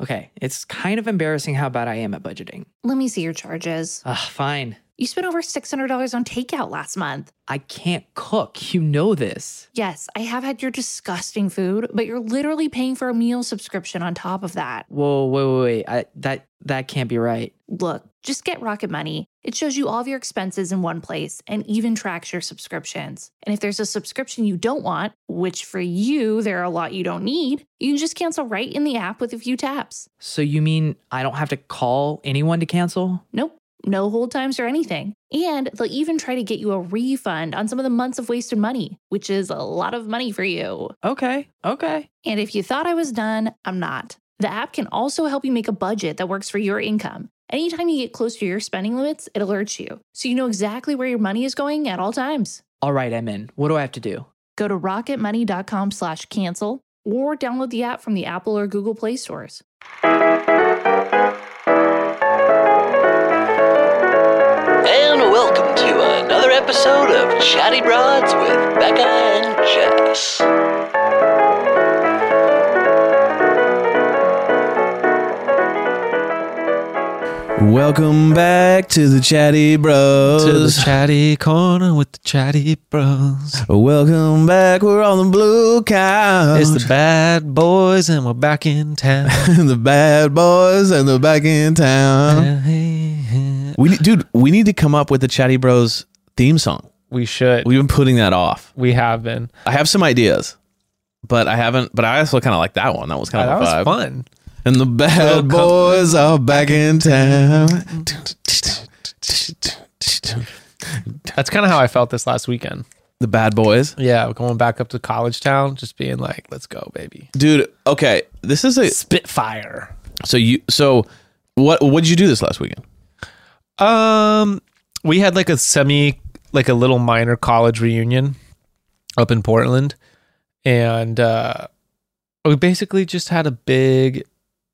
Okay, it's kind of embarrassing how bad I am at budgeting. Let me see your charges. Fine. You spent over $600 on takeout last month. I can't cook. You know this. Yes, I have had your disgusting food, but you're literally paying for a meal subscription on top of that. Whoa, wait. That can't be right. Look, just get Rocket Money. It shows you all of your expenses in one place and even tracks your subscriptions. And if there's a subscription you don't want, which for you, there are a lot you don't need, you can just cancel right in the app with a few taps. So you mean I don't have to call anyone to cancel? Nope. No hold times or anything. And they'll even try to get you a refund on some of the months of wasted money, which is a lot of money for you. Okay. And if you thought I was done, I'm not. The app can also help you make a budget that works for your income. Anytime you get close to your spending limits, it alerts you, so you know exactly where your money is going at all times. All right, I'm in. What do I have to do? Go to rocketmoney.com/cancel or download the app from the Apple or Google Play stores. And welcome to another episode of Chatty Broads with Becca and Jess. Welcome back to the Chatty Bros. To the chatty corner with the chatty bros. Welcome back, we're on the blue couch. It's the bad boys and we're back in town. The bad boys and they're back in town. We need to come up with the Chatty Bros theme song. We should. We've been putting that off. We have been. I have some ideas, but I haven't. But I also kind of like that one. That was kind of a vibe. That was fun. And the bad boys are back in town. That's kind of how I felt this last weekend. The bad boys? Yeah, going back up to college town, just being like, let's go, baby. Dude, okay. This is a Spitfire. So what'd you do this last weekend? We had like a little minor college reunion up in Portland. And we basically just had a big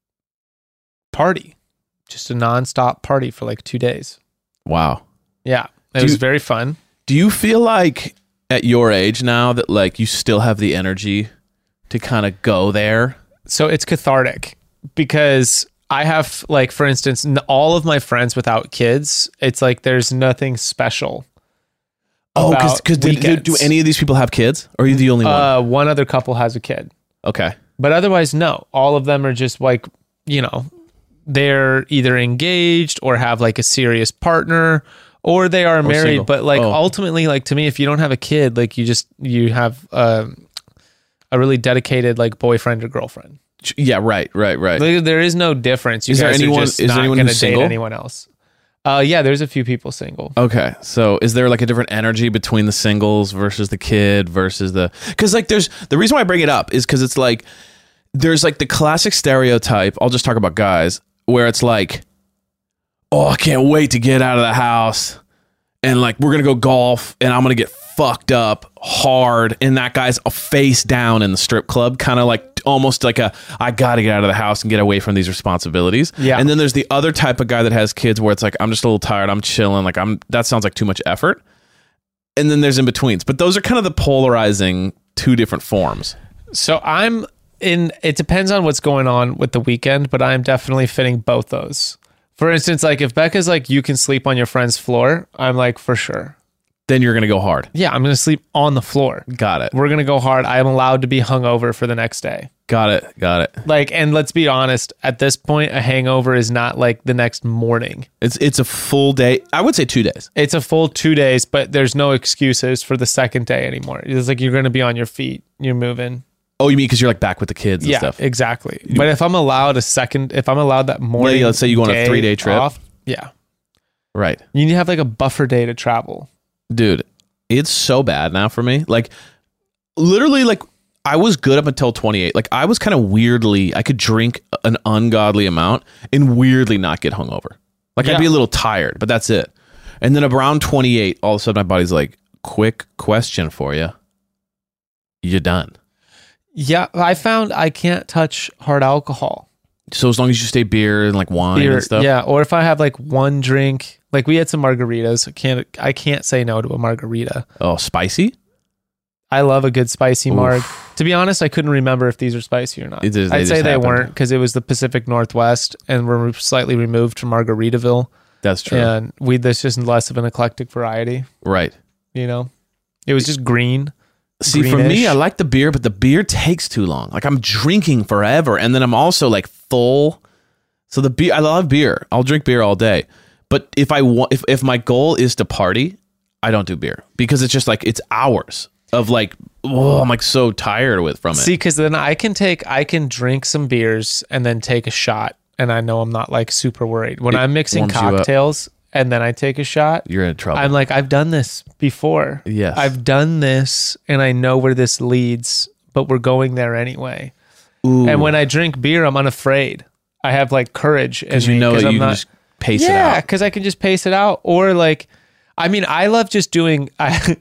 party, just a nonstop party for like 2 days. Wow. Yeah, it was very fun. Do you feel like at your age now that like you still have the energy to kind of go there? So it's cathartic because I have, like, for instance, all of my friends without kids, it's like there's nothing special. Oh, because do any of these people have kids? Or are you the only one? One other couple has a kid. Okay. But otherwise, no. All of them are just like, they're either engaged or have like a serious partner, or they are married. Single. But like ultimately, like to me, if you don't have a kid, like you have a really dedicated like boyfriend or girlfriend. Yeah, right. Like, there is no difference. Is there anyone who's date single? anyone else? Yeah, there's a few people single. Okay, so is there like a different energy between the singles versus the kid versus because like there's the reason why I bring it up is because it's like there's like the classic stereotype. I'll just talk about guys where it's like, oh, I can't wait to get out of the house and like we're gonna go golf and I'm gonna get fucked up hard, and that guy's a face down in the strip club, kind of like almost like I gotta get out of the house and get away from these responsibilities. Yeah. And then there's the other type of guy that has kids where it's like, I'm just a little tired, I'm chilling, like that sounds like too much effort. And then there's in betweens, but those are kind of the polarizing two different forms. So it depends on what's going on with the weekend, but I'm definitely fitting both those. For instance, like if Becca's like, you can sleep on your friend's floor, I'm like, for sure. Then you're going to go hard. Yeah, I'm going to sleep on the floor. Got it. We're going to go hard. I am allowed to be hungover for the next day. Got it. Like, and let's be honest, at this point, a hangover is not like the next morning. It's a full day. I would say 2 days. It's a full 2 days, but there's no excuses for the second day anymore. It's like you're going to be on your feet. You're moving. Oh, you mean because you're like back with the kids and stuff? Yeah, exactly. But if I'm allowed that morning, let's say you go on a 3-day trip. Off, yeah. Right. You need to have like a buffer day to travel. Dude, it's so bad now for me. Like, literally, like, I was good up until 28. Like, I was kind of weirdly, I could drink an ungodly amount and weirdly not get hungover. Like, I'd be a little tired, but that's it. And then around 28, all of a sudden, my body's like, quick question for you. You done? Yeah, I found I can't touch hard alcohol. So as long as you stay beer and like wine and stuff? Yeah, or if I have like one drink, like we had some margaritas. I can't say no to a margarita. Oh, spicy? I love a good spicy marg. To be honest, I couldn't remember if these are spicy or not. They I'd just say they happened. weren't because it was the Pacific Northwest and we're slightly removed from Margaritaville. That's true. And there's just less of an eclectic variety, Right. you know? It was just green. See, for Greenish. me, I like the beer, but the beer takes too long. Like I'm drinking forever, and then I'm also like full. So the beer, I love beer. I'll drink beer all day. But if I want, if my goal is to party, I don't do beer because it's just like it's hours of like, oh, I'm like so tired from it. See, because then I can drink some beers and then take a shot, and I know I'm not like super worried. When It I'm mixing warms you up. cocktails and then I take a shot, You're in trouble. I'm like, I've done this before. Yes. I've done this and I know where this leads, but we're going there anyway. Ooh, And when I drink beer, I'm unafraid. I have like courage. because you know you can just pace it yeah, out. because I can just pace it out. Or like, I mean, I love just doing,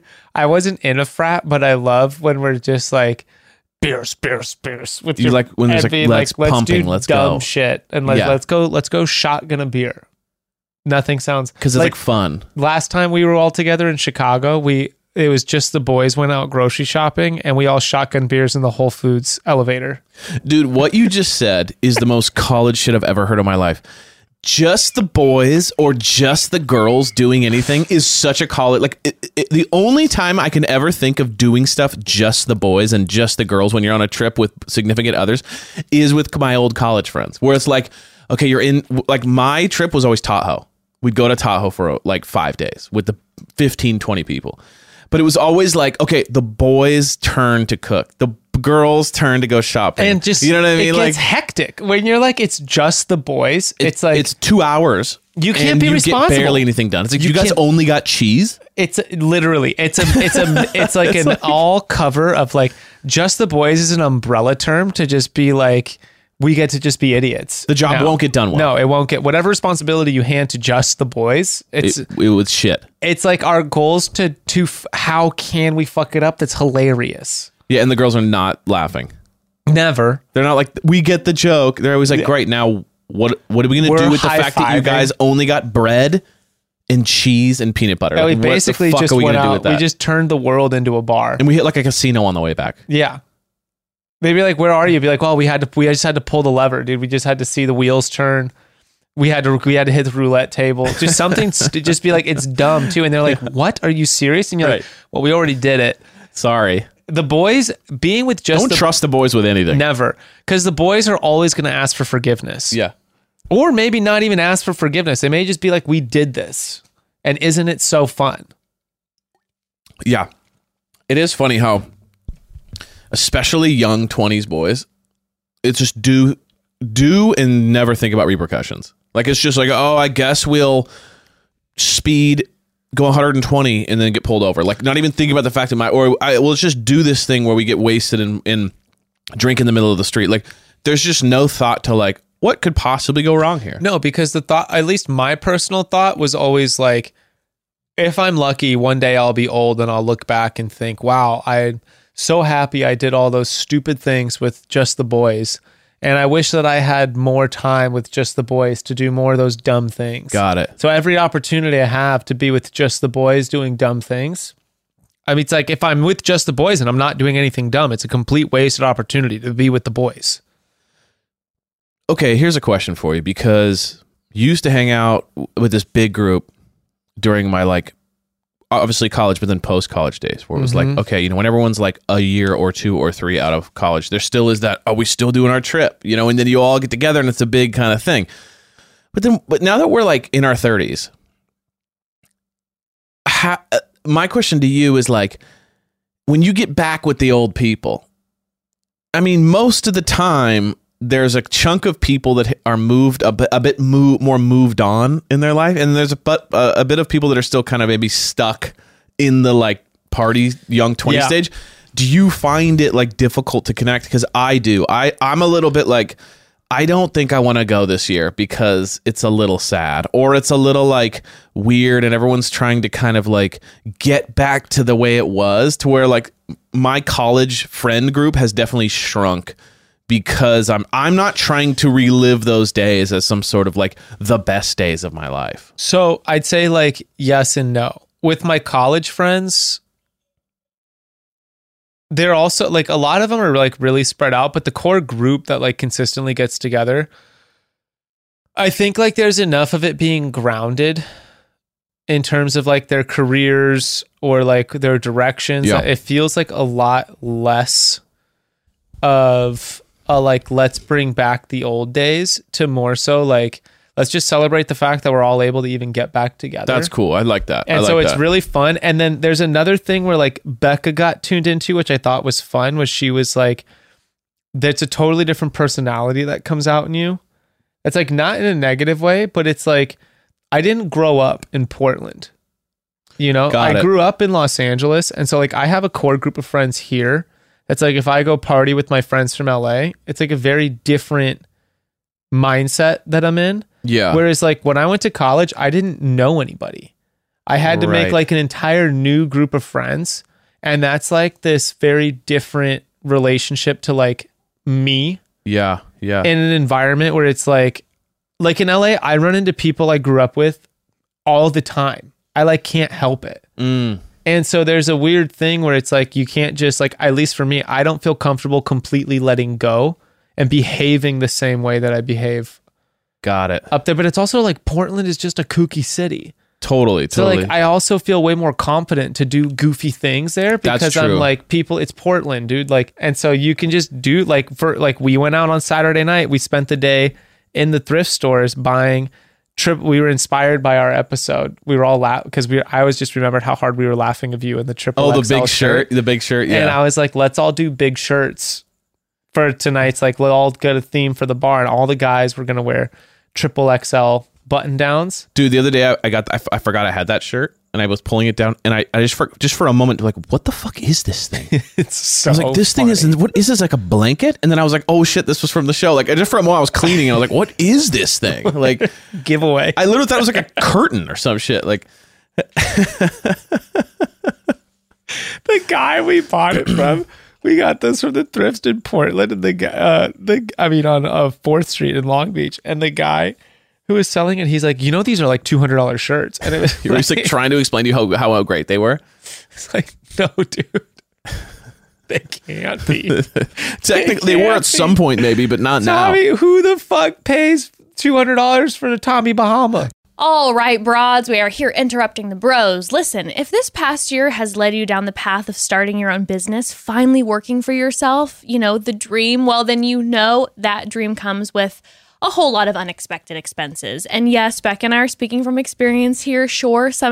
I wasn't in a frat, but I love when we're just like, beers with You your like when there's and like, being let's pumping, do let's dumb go. shit and Yeah. let's go shotgun a beer. Nothing sounds Because it's like fun. last time we were all together in Chicago, it was just the boys went out grocery shopping and we all shotgun beers in the Whole Foods elevator. Dude, what you just said is the most college shit I've ever heard in my life. Just the boys or just the girls doing anything is such a college. Like the only time I can ever think of doing stuff just the boys and just the girls when you're on a trip with significant others is with my old college friends, where it's like, okay, you're in, like my trip was always Tahoe. We'd go to Tahoe for like 5 days with the 15, 20 people. But it was always like, okay, the boys' turn to cook. The girls' turn to go shopping. And just, you know what I mean? It Like gets hectic when you're like, it's just the boys. It's like, it's 2 hours. You can't and be you responsible. Get barely anything done. It's like You you guys can't- only got cheese. it's literally, it's like an all cover of like, just the boys is an umbrella term to just be like, we get to just be idiots. The job won't get done well. No, it won't get whatever responsibility you hand to just the boys. It was shit. It's like our goals to how can we fuck it up? That's hilarious. Yeah, and the girls are not laughing. Never. They're not like, we get the joke. They're always like, great. Now what are we going to We're do with the fact that you high-fiving. guys only got bread and cheese and peanut butter? Yeah, we Like, what the basically fuck just are we went gonna do out. with that? We just turned the world into a bar. and we hit like a casino on the way back. Yeah. They'd be like, "Where are you?" Be like, "Well, we just had to pull the lever, dude. We just had to see the wheels turn. We had to hit the roulette table. Just something. Just be like, it's dumb too." And they're like, "What? Are you serious?" And you're like, Right. "Well, we already did it." Sorry. The boys being with just Don't trust the boys with anything. never, because the boys are always going to ask for forgiveness. Yeah. Or maybe not even ask for forgiveness. They may just be like, "We did this, and isn't it so fun?" Yeah. It is funny how, especially young 20s boys, it's just do and never think about repercussions. Like it's just like, oh, I guess we'll speed, go 120 and then get pulled over. Like not even thinking about the fact that let's just do this thing where we get wasted and drink in the middle of the street. Like there's just no thought to like, what could possibly go wrong here? No, because the thought, at least my personal thought, was always like, if I'm lucky, one day I'll be old and I'll look back and think, wow, I'm so happy I did all those stupid things with just the boys. And I wish that I had more time with just the boys to do more of those dumb things. Got it. So every opportunity I have to be with just the boys doing dumb things, I mean, it's like if I'm with just the boys and I'm not doing anything dumb, it's a complete wasted opportunity to be with the boys. Okay, here's a question for you, because you used to hang out with this big group during my like obviously college, but then post-college days where it was like, okay, you know, when everyone's like a year or 2 or 3 out of college, there still is that, are we still doing our trip? You know, and then you all get together and it's a big kind of thing. But now that we're like in our 30s, my question to you is like, when you get back with the old people, I mean, most of the time, there's a chunk of people that are moved a bit more moved on in their life, and there's a bit of people that are still kind of maybe stuck in the like party young 20 stage. Do you find it like difficult to connect? Because I do. I'm a little bit like, I don't think I want to go this year because it's a little sad, or it's a little like weird, and everyone's trying to kind of like get back to the way it was, to where like my college friend group has definitely shrunk. Because I'm not trying to relive those days as some sort of like the best days of my life. So I'd say like yes and no. With my college friends, they're also like a lot of them are like really spread out, but the core group that like consistently gets together, I think like there's enough of it being grounded in terms of like their careers or like their directions. Yeah. It feels like a lot less of a like, let's bring back the old days to more so like, let's just celebrate the fact that we're all able to even get back together. That's cool. I like that. And so it's really fun. And then there's another thing where like Becca got tuned into, which I thought was fun, was she was like, that's a totally different personality that comes out in you. It's like not in a negative way, but it's like, I didn't grow up in Portland. You know, I grew up in Los Angeles. And so like I have a core group of friends here. It's like if I go party with my friends from LA, it's like a very different mindset that I'm in. Yeah. Whereas like when I went to college, I didn't know anybody. I had to make like an entire new group of friends. And that's like this very different relationship to like me. Yeah. Yeah. In an environment where it's like in LA, I run into people I grew up with all the time. I like can't help it. And so there's a weird thing where it's like, you can't just like, at least for me, I don't feel comfortable completely letting go and behaving the same way that I behave. Got it. Up there. But it's also like Portland is just a kooky city. Totally. So like I also feel way more confident to do goofy things there because I'm like, people, it's Portland, dude. Like, and so you can just do like, for like, we went out on Saturday night, we spent the day in the thrift stores buying we were inspired by our episode. We were all because I always just remembered how hard we were laughing of you in the triple the XL big shirt, the big shirt. Yeah. And I was like, let's all do big shirts for tonight's, like, let's all get a theme for the bar. And all the guys were going to wear triple XL button downs. Dude, the other day I forgot I had that shirt and I was pulling it down and I just for a moment like, what the fuck is this thing? It's so I was like, this thing what is this, like a blanket? And then I was like, oh shit, this was from the show. Like just for a moment I was cleaning and I was like, what is this thing? Like giveaway. I literally thought it was like a curtain or some shit. Like the guy we bought it from, we got this from the thrift in Portland and on 4th Street in Long Beach, and the guy who was selling it, he's like, you know, these are like $200 shirts. And it was he was like trying to explain to you how great they were. It's like, no, dude. They can't be. Technically, they were at some point, maybe, but not Tommy, now. Who the fuck pays $200 for the Tommy Bahama? All right, broads, we are here interrupting the bros. Listen, if this past year has led you down the path of starting your own business, finally working for yourself, you know, the dream, well, then you know that dream comes with a whole lot of unexpected expenses. And yes, Beck and I are speaking from experience here. Sure, some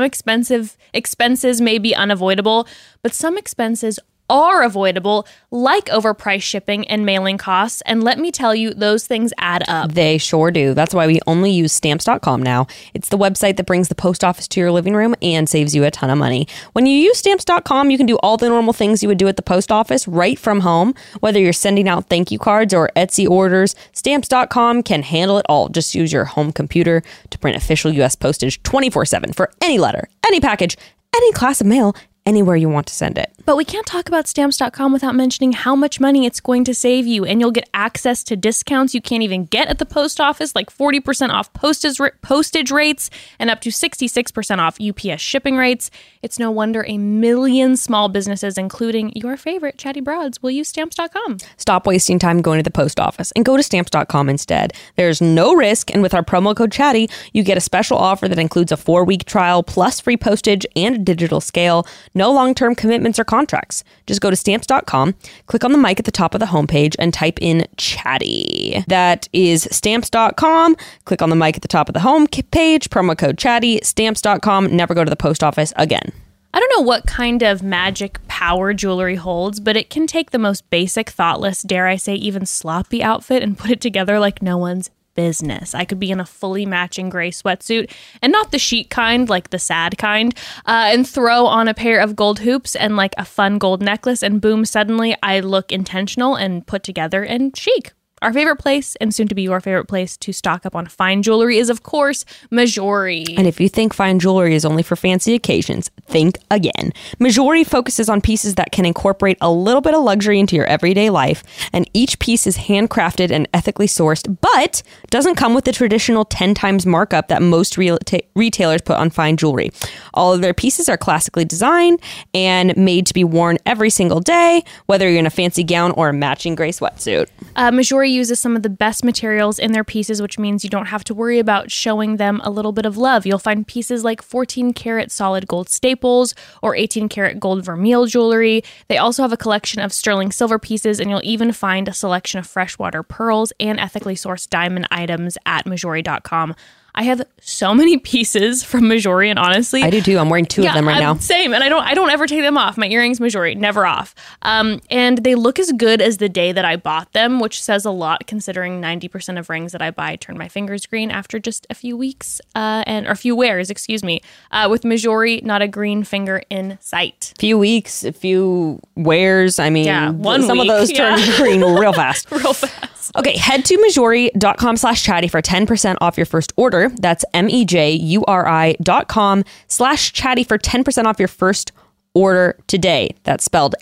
expenses may be unavoidable, but some expenses are avoidable, like overpriced shipping and mailing costs. And let me tell you, those things add up. They sure do. That's why we only use Stamps.com now. It's the website that brings the post office to your living room and saves you a ton of money. When you use Stamps.com, you can do all the normal things you would do at the post office right from home. Whether you're sending out thank you cards or Etsy orders, Stamps.com can handle it all. Just use your home computer to print official U.S. postage 24/7 for any letter, any package, any class of mail, anywhere you want to send it. But we can't talk about Stamps.com without mentioning how much money it's going to save you, and you'll get access to discounts you can't even get at the post office, like 40% off postage rates and up to 66% off UPS shipping rates. It's no wonder a million small businesses, including your favorite Chatty Broads, will use Stamps.com. Stop wasting time going to the post office and go to Stamps.com instead. There's no risk, and with our promo code Chatty, you get a special offer that includes a 4-week trial plus free postage and a digital scale. No long-term commitments or contracts. Just go to Stamps.com, click on the mic at the top of the homepage, and type in Chatty. That is Stamps.com. Click on the mic at the top of the homepage, promo code Chatty, Stamps.com. Never go to the post office again. I don't know what kind of magic power jewelry holds, but it can take the most basic, thoughtless, dare I say even sloppy outfit and put it together like no one's business. I could be in a fully matching gray sweatsuit, and not the chic kind, like the sad kind, and throw on a pair of gold hoops and like a fun gold necklace, and boom, suddenly I look intentional and put together and chic. Our favorite place, and soon to be your favorite place to stock up on fine jewelry, is of course Mejuri. And if you think fine jewelry is only for fancy occasions, think again. Mejuri focuses on pieces that can incorporate a little bit of luxury into your everyday life, and each piece is handcrafted and ethically sourced, but doesn't come with the traditional 10 times markup that most retailers put on fine jewelry. All of their pieces are classically designed and made to be worn every single day, whether you're in a fancy gown or a matching gray sweatsuit. Mejuri uses some of the best materials in their pieces, which means you don't have to worry about showing them a little bit of love. You'll find pieces like 14 karat solid gold staples or 18 karat gold vermeil jewelry. They also have a collection of sterling silver pieces, and you'll even find a selection of freshwater pearls and ethically sourced diamond items at Mejuri.com. I have so many pieces from Mejuri, and honestly, I do too. I'm wearing two of them right now. Same, and I don't ever take them off. My earrings, Mejuri, never off. And they look as good as the day that I bought them, which says a lot considering 90% of rings that I buy turn my fingers green after just a few weeks or a few wears. Excuse me. With Mejuri, not a green finger in sight. Few weeks, a few wears. I mean, some of those turn green real fast. Real fast. Okay, head to Mejuri.com/chatty for 10% off your first order. That's MEJURI.com/chatty for 10% off your first order today. That's spelled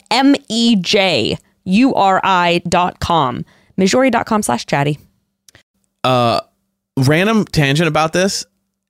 MEJURI.com. Mejuri.com/chatty. Random tangent about this.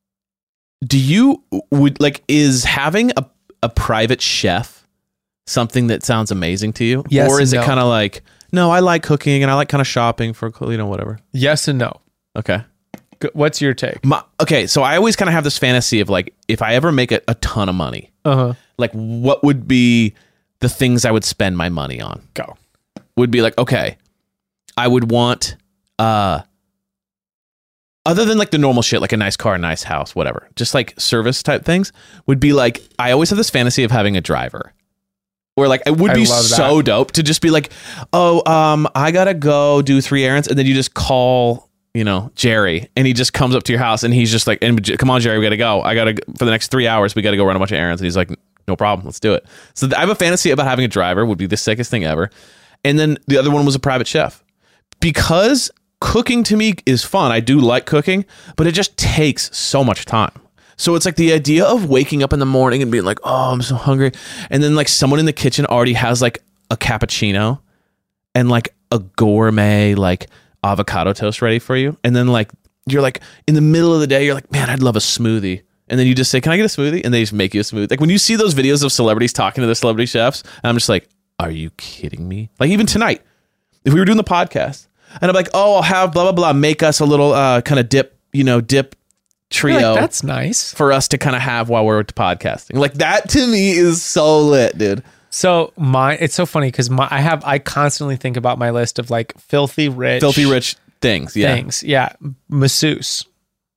Is having a private chef something that sounds amazing to you? Yes or is and it no. kind of like, no, I like cooking and I like kind of shopping for, whatever. Yes and no. Okay. What's your take? Okay, so I always kind of have this fantasy of like, if I ever make a ton of money, like what would be the things I would spend my money on? Go. Would be like, okay, I would want, other than like the normal shit, like a nice car, a nice house, whatever, just like service type things, would be like, I always have this fantasy of having a driver. Or like, it would be so dope to just be like, I gotta go do 3 errands, and then you just call, Jerry, and he just comes up to your house, and he's just like, come on, Jerry, we gotta go. For the next 3 hours, we gotta go run a bunch of errands. And he's like, no problem, let's do it. So I have a fantasy about having a driver, would be the sickest thing ever. And then the other one was a private chef. Because cooking to me is fun. I do like cooking, but it just takes so much time. So it's like the idea of waking up in the morning and being like, oh, I'm so hungry. And then like someone in the kitchen already has like a cappuccino and like a gourmet like avocado toast ready for you. And then like, you're like in the middle of the day, you're like, man, I'd love a smoothie. And then you just say, can I get a smoothie? And they just make you a smoothie. Like when you see those videos of celebrities talking to the celebrity chefs, I'm just like, are you kidding me? Like even tonight, if we were doing the podcast and I'm like, oh, I'll have blah, blah, blah, make us a little kind of dip trio. Like, that's nice for us to kind of have while we're podcasting. Like that to me is so lit, dude. So it's so funny because I constantly think about my list of like filthy rich things. Yeah. Masseuse.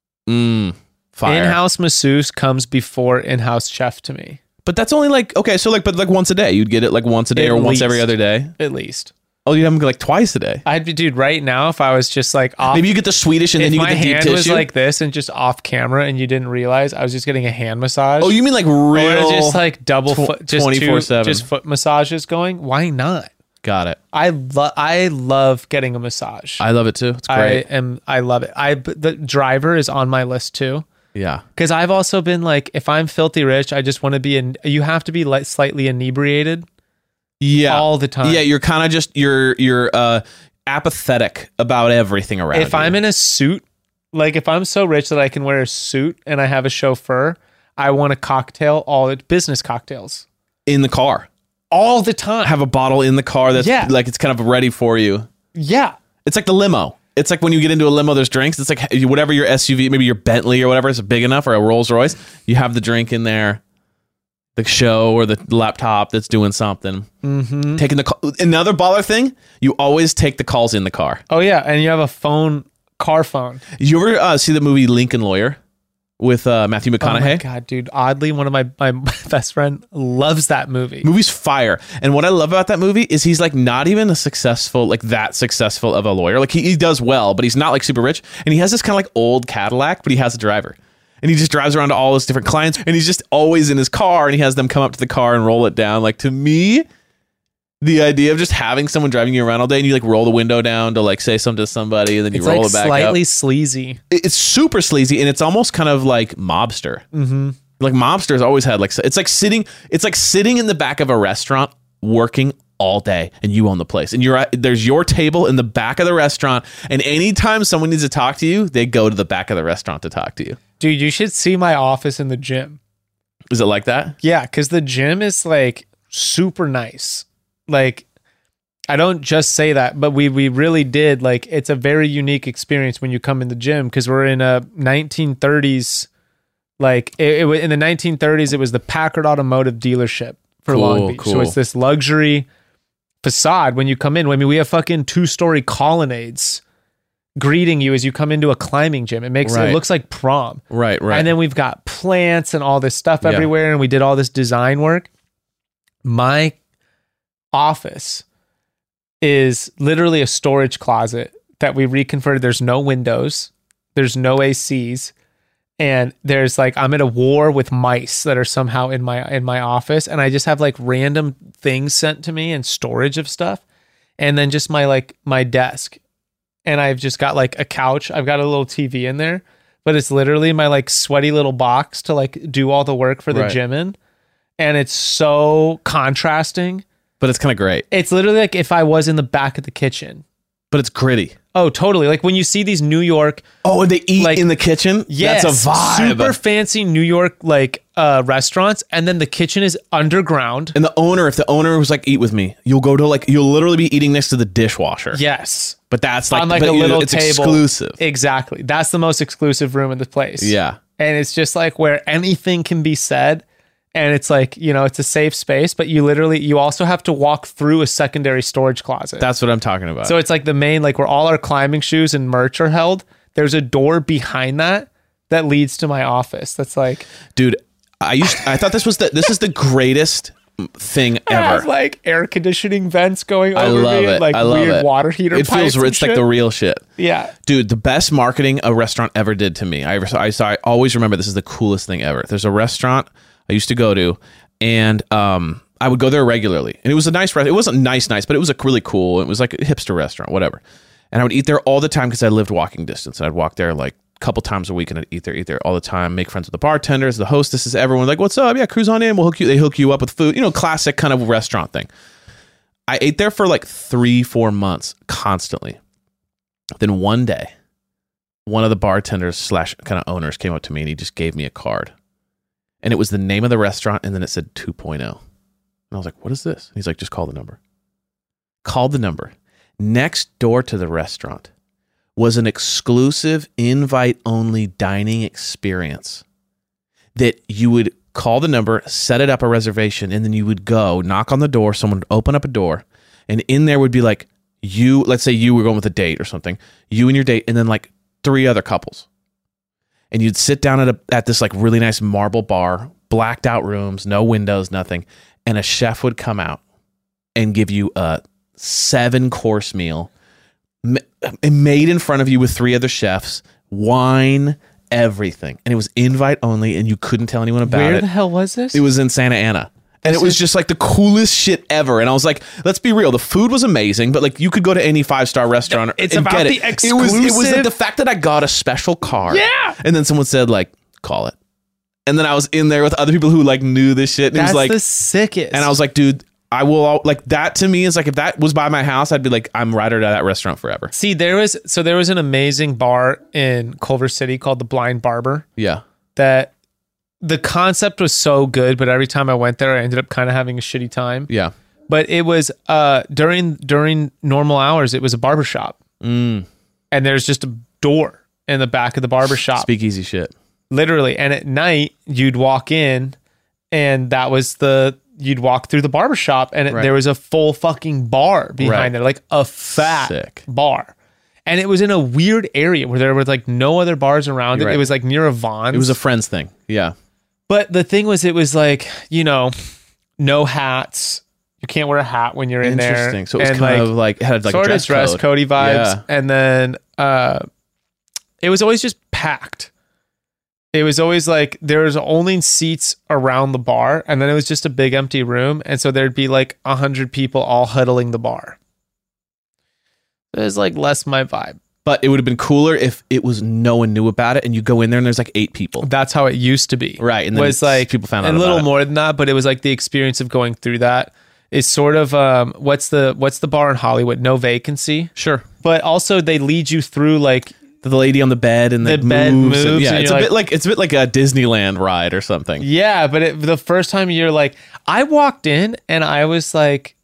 Fire. In-house masseuse comes before in-house chef to me. But that's only like, okay, so like, but like once a day, you'd get it like once a day or once every other day. At least. Oh, you'd have them like twice a day. I'd be, dude, right now, if I was just like off. Maybe you get the Swedish and then you get the deep tissue. If my hand was like this and just off camera and you didn't realize I was just getting a hand massage. Oh, you mean like real? Just like double foot, just 24/7. Just foot massages going. Why not? Got it. I love getting a massage. I love it too. It's great. I love it. The driver is on my list too. Yeah. Because I've also been like, if I'm filthy rich, I just want to be you have to be like slightly inebriated. Yeah. All the time. Yeah. You're kind of just, you're apathetic about everything around If I'm in a suit, like if I'm so rich that I can wear a suit and I have a chauffeur, I want a cocktail, business cocktails. In the car. All the time. Have a bottle in the car that's like, it's kind of ready for you. Yeah. It's like the limo. It's like when you get into a limo, there's drinks. It's like whatever your SUV, maybe your Bentley or whatever is big enough, or a Rolls Royce. You have the drink in there, the show or the laptop that's doing something. Mm-hmm. Taking the call. Another baller thing, you always take the calls in the car. Oh yeah, and you have a car phone. You ever see the movie Lincoln Lawyer with Matthew McConaughey? Oh my God, dude. Oddly, one of my best friend loves that movie. Movie's fire. And what I love about that movie is he's like not even that successful of a lawyer. Like he does well, but he's not like super rich. And he has this kind of like old Cadillac, but he has a driver. And he just drives around to all his different clients and he's just always in his car and he has them come up to the car and roll it down. Like to me, The idea of just having someone driving you around all day and you like roll the window down to like say something to somebody and then you It's roll like it back slightly up. sleazy. It's super sleazy and it's almost kind of like mobster. Mm-hmm. Like mobsters always had like it's like sitting in the back of a restaurant working all day and you own the place and there's your table in the back of the restaurant and anytime someone needs to talk to you, they go to the back of the restaurant to talk to you. Dude, you should see my office in the gym. Is it like that? Yeah, because the gym is like super nice. Like, I don't just say that, but we really did. Like, it's a very unique experience when you come in the gym because we're in a 1930s. Like, it in the 1930s, it was the Packard Automotive dealership for Long Beach. Cool. So it's this luxury facade when you come in. I mean, we have fucking 2-story colonnades greeting you as you come into a climbing gym. It looks like prom. Right. And then we've got plants and all this stuff everywhere, and we did all this design work. My office is literally a storage closet that we reconverted. There's no windows, there's no ACs, and there's like I'm at a war with mice that are somehow in my office, and I just have like random things sent to me and storage of stuff, and then just my desk, and I've just got like a couch. I've got a little TV in there, but it's literally my like sweaty little box to like do all the work for the gym in, and it's so contrasting. But it's kind of great. It's literally like if I was in the back of the kitchen. But it's gritty. Oh, totally. Like when you see these New York. Oh, and they eat like, in the kitchen? Yes, That's a vibe. Super fancy New York like restaurants. And then the kitchen is underground. And if the owner was like, eat with me, you'll literally be eating next to the dishwasher. Yes. But that's like, on like a little it's table. Exclusive. Exactly. That's the most exclusive room in the place. Yeah. And it's just like where anything can be said. And it's like, you know, it's a safe space, but you also have to walk through a secondary storage closet. That's what I'm talking about. So it's like the main, like where all our climbing shoes and merch are held. There's a door behind that leads to my office. That's like, dude, I thought this is the greatest thing I have ever. like air conditioning vents going over I love me, it. and like I love weird it. water heater. It feels it's like the real shit. Yeah, dude. The best marketing a restaurant ever did to me. I always remember this is the coolest thing ever. There's a restaurant I used to go to, and I would go there regularly, and it was a nice restaurant. It wasn't nice, but it was really cool. It was like a hipster restaurant, whatever. And I would eat there all the time because I lived walking distance, and I'd walk there like a couple times a week, and I'd eat there all the time. Make friends with the bartenders, the hostesses, everyone. Like, what's up? Yeah, cruise on in. They hook you up with food. You know, classic kind of restaurant thing. I ate there for like 3-4 months constantly. Then one day, one of the bartenders / kind of owners came up to me, and he just gave me a card. And it was the name of the restaurant, and then it said 2.0. And I was like, what is this? And he's like, just call the number. Called the number. Next door to the restaurant was an exclusive invite-only dining experience that you would call the number, set it up a reservation, and then you would go, knock on the door, someone would open up a door, and in there would be like you, let's say you were going with a date or something, you and your date, and then like 3 other couples. And you'd sit down at this like really nice marble bar, blacked out rooms, no windows, nothing. And a chef would come out and give you a 7-course meal made in front of you with 3 other chefs, wine, everything. And it was invite only, and you couldn't tell anyone about it. Where the hell was this? It was in Santa Ana. And it was just like the coolest shit ever. And I was like, let's be real. The food was amazing, but like you could go to any 5-star restaurant It's and about get the it. exclusive. It was like the fact that I got a special card. Yeah. And then someone said like, call it. And then I was in there with other people who like knew this shit. And That's it was like the sickest. And I was like, dude, I will like that to me is like if that was by my house, I'd be like, I'm right at that restaurant forever. See, there was an amazing bar in Culver City called the Blind Barber. Yeah. That the concept was so good, but every time I went there, I ended up kind of having a shitty time. Yeah. But it was during normal hours, it was a barbershop. And there's just a door in the back of the barbershop. Speakeasy shit. Literally. And at night, you'd walk in, and you'd walk through the barbershop, and there was a full fucking bar behind it, like a fat bar. And it was in a weird area where there were like no other bars around it. It was like near a Vons. It was a friends thing. Yeah. But the thing was, it was like, you know, no hats. You can't wear a hat when you're in there. Interesting. So it was kind of like, it had like sort a of dress code-y vibes. Yeah. And then it was always just packed. it was always like there was only seats around the bar, and then it was just a big empty room, and so there'd be like 100 people all huddling the bar. It was like less my vibe. But it would have been cooler if it was no one knew about it, and you go in there and there's like 8 people. That's how it used to be, Right, and then was like people found out a little about it. more than that, but it was like the experience of going through that is sort of what's the bar in Hollywood? No Vacancy. Sure. But also they lead you through like The lady on the bed and The the bed moves and, yeah, and it's you're a bit like a Disneyland ride or something. yeah, but the first time you're like, I walked in and I was like,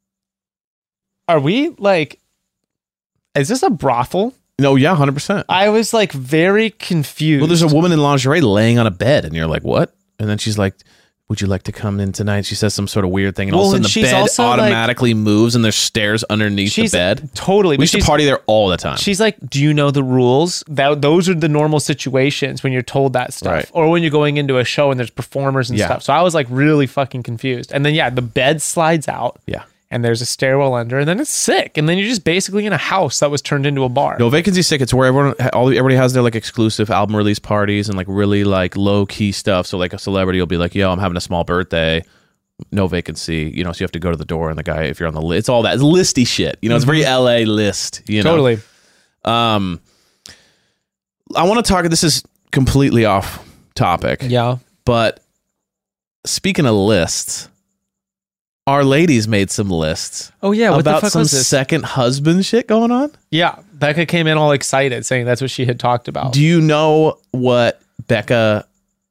are we like, is this a brothel? No, yeah, 100%. I was like very confused. Well, there's a woman in lingerie laying on a bed, and you're like, what? And then she's like, would you like to come in tonight? She says some sort of weird thing, and all of a sudden the bed automatically moves, and there's stairs underneath the bed. Totally. We used to party there all the time. She's like, do you know the rules? Those are the normal situations when you're told that stuff. Right. Or when you're going into a show and there's performers and Yeah. stuff. So I was like really fucking confused. And then, yeah, the bed slides out. Yeah. And there's a stairwell under, and then it's sick. And then you're just basically in a house that was turned into a bar. No, Vacancy's sick. It's where everybody has their like exclusive album release parties and like really like low key stuff. So like a celebrity will be like, yo, I'm having a small birthday. No Vacancy. You know, so you have to go to the door, and the guy, if you're on the list, it's all that. It's listy shit. You know, it's very LA list. You know? Totally. I want to talk, this is completely off topic. Yeah. But speaking of lists, our ladies made some lists. Oh, yeah. What the about fuck some was this? second husband shit going on. Yeah. Becca came in all excited saying that's what she had talked about. Do you know what Becca,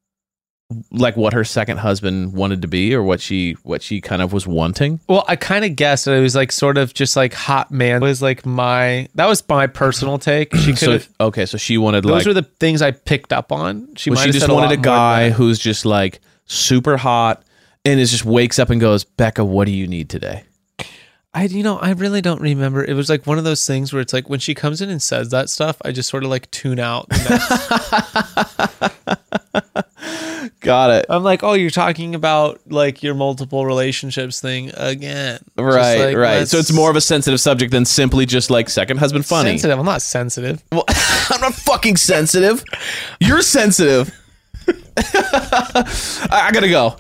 like what her second husband wanted to be, or what she kind of was wanting? Well, I kind of guessed that it was like sort of just like hot man. It was like that was my personal take. She could have. Okay, so she wanted Those like. were the things I picked up on. She Well, might she have just said wanted lot a more guy than that. who's just like super hot and is just wakes up and goes, Becca, what do you need today? I really don't remember. It was like one of those things where it's like when she comes in and says that stuff, I just sort of like tune out. Got it. I'm like, oh, you're talking about like your multiple relationships thing again. Right, Just like, right. let's- So it's more of a sensitive subject than simply just like second husband funny. sensitive. I'm not sensitive. Well, I'm not fucking sensitive. You're sensitive. I gotta go.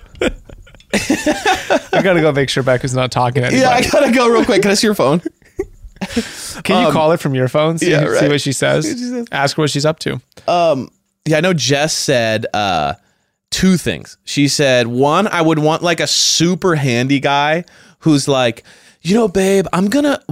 I gotta go make sure Becca's not talking to anybody. Yeah, I gotta go real quick. Can I see your phone? Can you call her from your phone? See, yeah, see right. what she says. Ask her what she's up to. Yeah, I know Jess said 2 things. She said, 1, I would want like a super handy guy who's like, you know, babe, I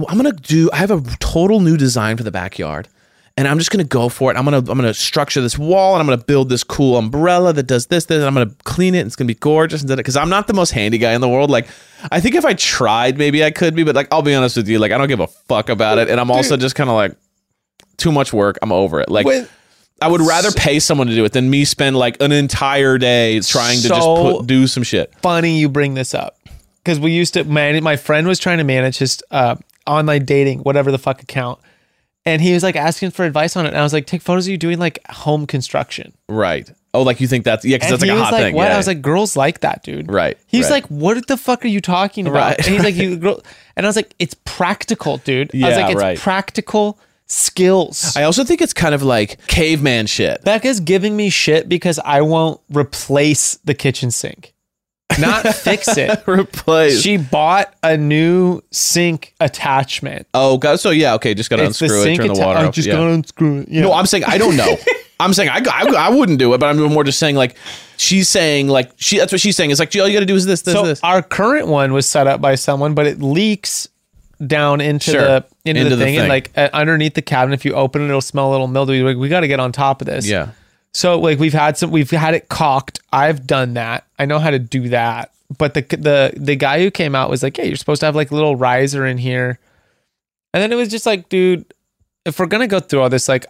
have a total new design for the backyard. And I'm just gonna go for it. I'm gonna structure this wall, and I'm gonna build this cool umbrella that does this, and I'm gonna clean it, and it's gonna be gorgeous. And because I'm not the most handy guy in the world. Like, I think if I tried, maybe I could be, but like, I'll be honest with you, like, I don't give a fuck about it. And I'm also just kind of like, too much work. I'm over it. Like, I would rather pay someone to do it than me spend like an entire day trying to just do some shit. Funny you bring this up because we used to my friend was trying to manage his online dating, whatever the fuck account. And he was like asking for advice on it. And I was like, take photos of you doing like home construction. Right. Oh, like you think that's, yeah, because that's like a hot thing. What? Yeah. I was like, girls like that, dude. Right. He's right. like, what the fuck are you talking about? Right. And he's like, and I was like, it's practical, dude. I was Yeah, like, it's right. practical skills. I also think it's kind of like caveman shit. Becca's giving me shit because I won't replace the kitchen sink, not fix it. Replace. She bought a new sink attachment. Oh, God. So yeah, okay. Just gotta It's the unscrew it, sink turn the water I off. just Yeah. gotta unscrew it. Yeah. No, I'm saying I don't know. I'm saying I wouldn't do it, but I'm more just saying like she's saying like that's what she's saying. It's like all you got to do is this, so this. our current one was set up by someone, but it leaks down into Sure. the thing, thing. and like underneath the cabinet. If you open it, it'll smell a little mildewy. Like, we got to get on top of this. Yeah. So like we've had it caulked. I've done that. I know how to do that. But the guy who came out was like, hey, you're supposed to have like a little riser in here. And then it was just like, dude, if we're gonna go through all this, like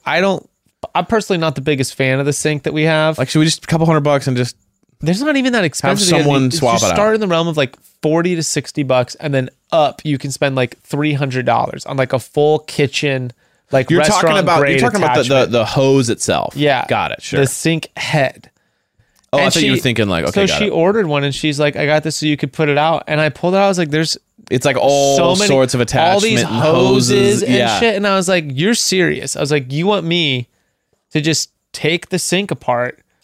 I'm personally not the biggest fan of the sink that we have. Like, should we just a couple $100 and just There's not even that expensive. have someone swap it out? Start in the realm of like $40 to $60, and then up you can spend like $300 on like a full kitchen, like you're restaurant talking about grade attachment. the hose itself. Yeah, Got it. Sure. The sink head. Oh, I And thought you were thinking like, okay, so got she it. ordered one, and she's like, I got this so you could put it out. And I pulled it out. I was like, there's It's like all so many, sorts of attachment, all these and hoses and yeah. shit. And I was like, you're serious? I was like, you want me to just take the sink apart,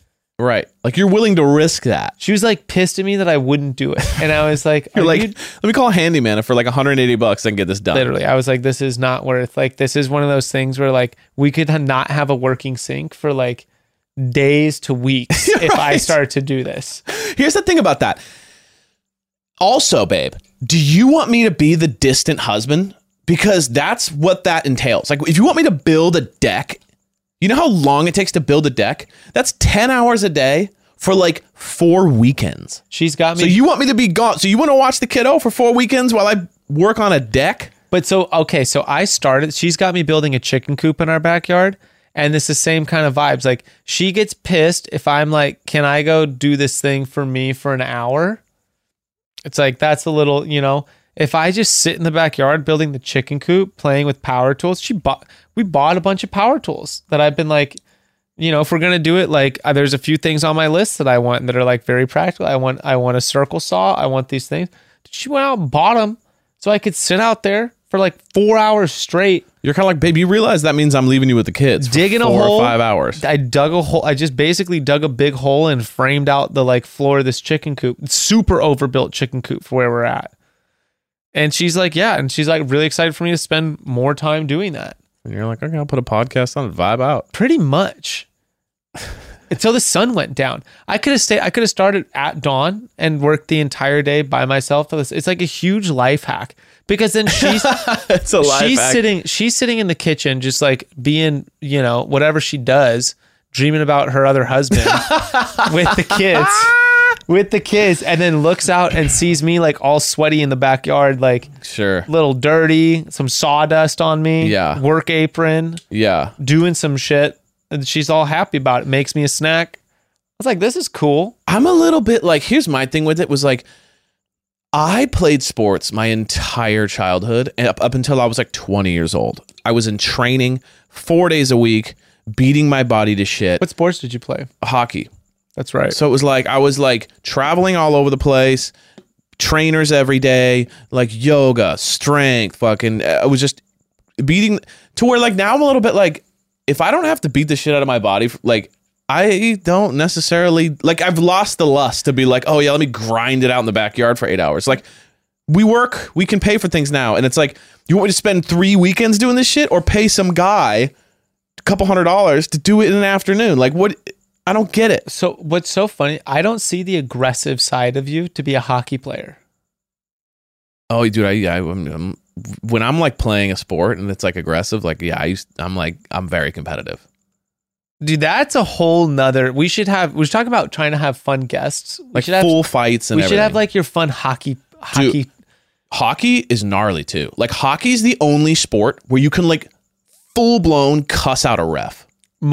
Right. Like you're willing to risk that. She was like pissed at me that I wouldn't do it. And I was like, You're are like, you- let me call a handyman and for like $180 I can get this done. literally, I was like, this is not worth, like, this is one of those things where like we could not have a working sink for like days to weeks if I start to do this. Here's the thing about that. Also, babe, do you want me to be the distant husband? Because that's what that entails. Like, if you want me to build a deck, you know how long it takes to build a deck? That's 10 hours a day for like 4 weekends. She's got me. So you want me to be gone? So you want to watch the kiddo for 4 weekends while I work on a deck? But so, okay, so I started, she's got me building a chicken coop in our backyard. And it's the same kind of vibes. Like, she gets pissed if I'm like, can I go do this thing for me for an hour? It's like, that's a little, you know, if I just sit in the backyard building the chicken coop, playing with power tools, we bought a bunch of power tools that I've been like, you know, if we're going to do it, like, there's a few things on my list that I want that are like very practical. I want a circle saw. I want these things. She went out and bought them so I could sit out there for like 4 hours straight. You're kind of like, babe, you realize that means I'm leaving you with the kids for Digging a 4 hole. or 5 hours. I dug a hole. I just basically dug a big hole and framed out the like floor of this chicken coop. Super overbuilt chicken coop for where we're at. And she's like, yeah. And she's like really excited for me to spend more time doing that. And you're like, okay, I'll put a podcast on and vibe out. Pretty much. Until the sun went down. I could have started at dawn and worked the entire day by myself. It's like a huge life hack. Because then It's a life hack. she's sitting in the kitchen just like being, you know, whatever she does, dreaming about her other husband with the kids, and then looks out and sees me like all sweaty in the backyard, like Sure. little dirty, some sawdust on me, Yeah. work apron, Yeah. doing some shit, and she's all happy about it. Makes me a snack. I was like, this is cool. I'm a little bit like, here's my thing with it was like, I played sports my entire childhood and up until I was like 20 years old. I was in training 4 days a week, beating my body to shit. What sports did you play? Hockey. That's right. So it was like, I was like traveling all over the place, trainers every day, like yoga, strength, fucking, I was just beating to where like now I'm a little bit like, if I don't have to beat the shit out of my body, like I don't necessarily, like I've lost the lust to be like, oh yeah, let me grind it out in the backyard for 8 hours. Like we work, we can pay for things now. And it's like, you want me to spend 3 weekends doing this shit or pay some guy a couple $100 to do it in an afternoon? Like what? I don't get it. So what's so funny, I don't see the aggressive side of you to be a hockey player. Oh, dude, I'm when I'm like playing a sport and it's like aggressive, like I'm very competitive. Dude, that's a whole nother. We should talk about trying to have fun guests. Like full fights and we everything. should have like your fun hockey. Dude, hockey is gnarly too. Like hockey's the only sport where you can like full blown cuss out a ref.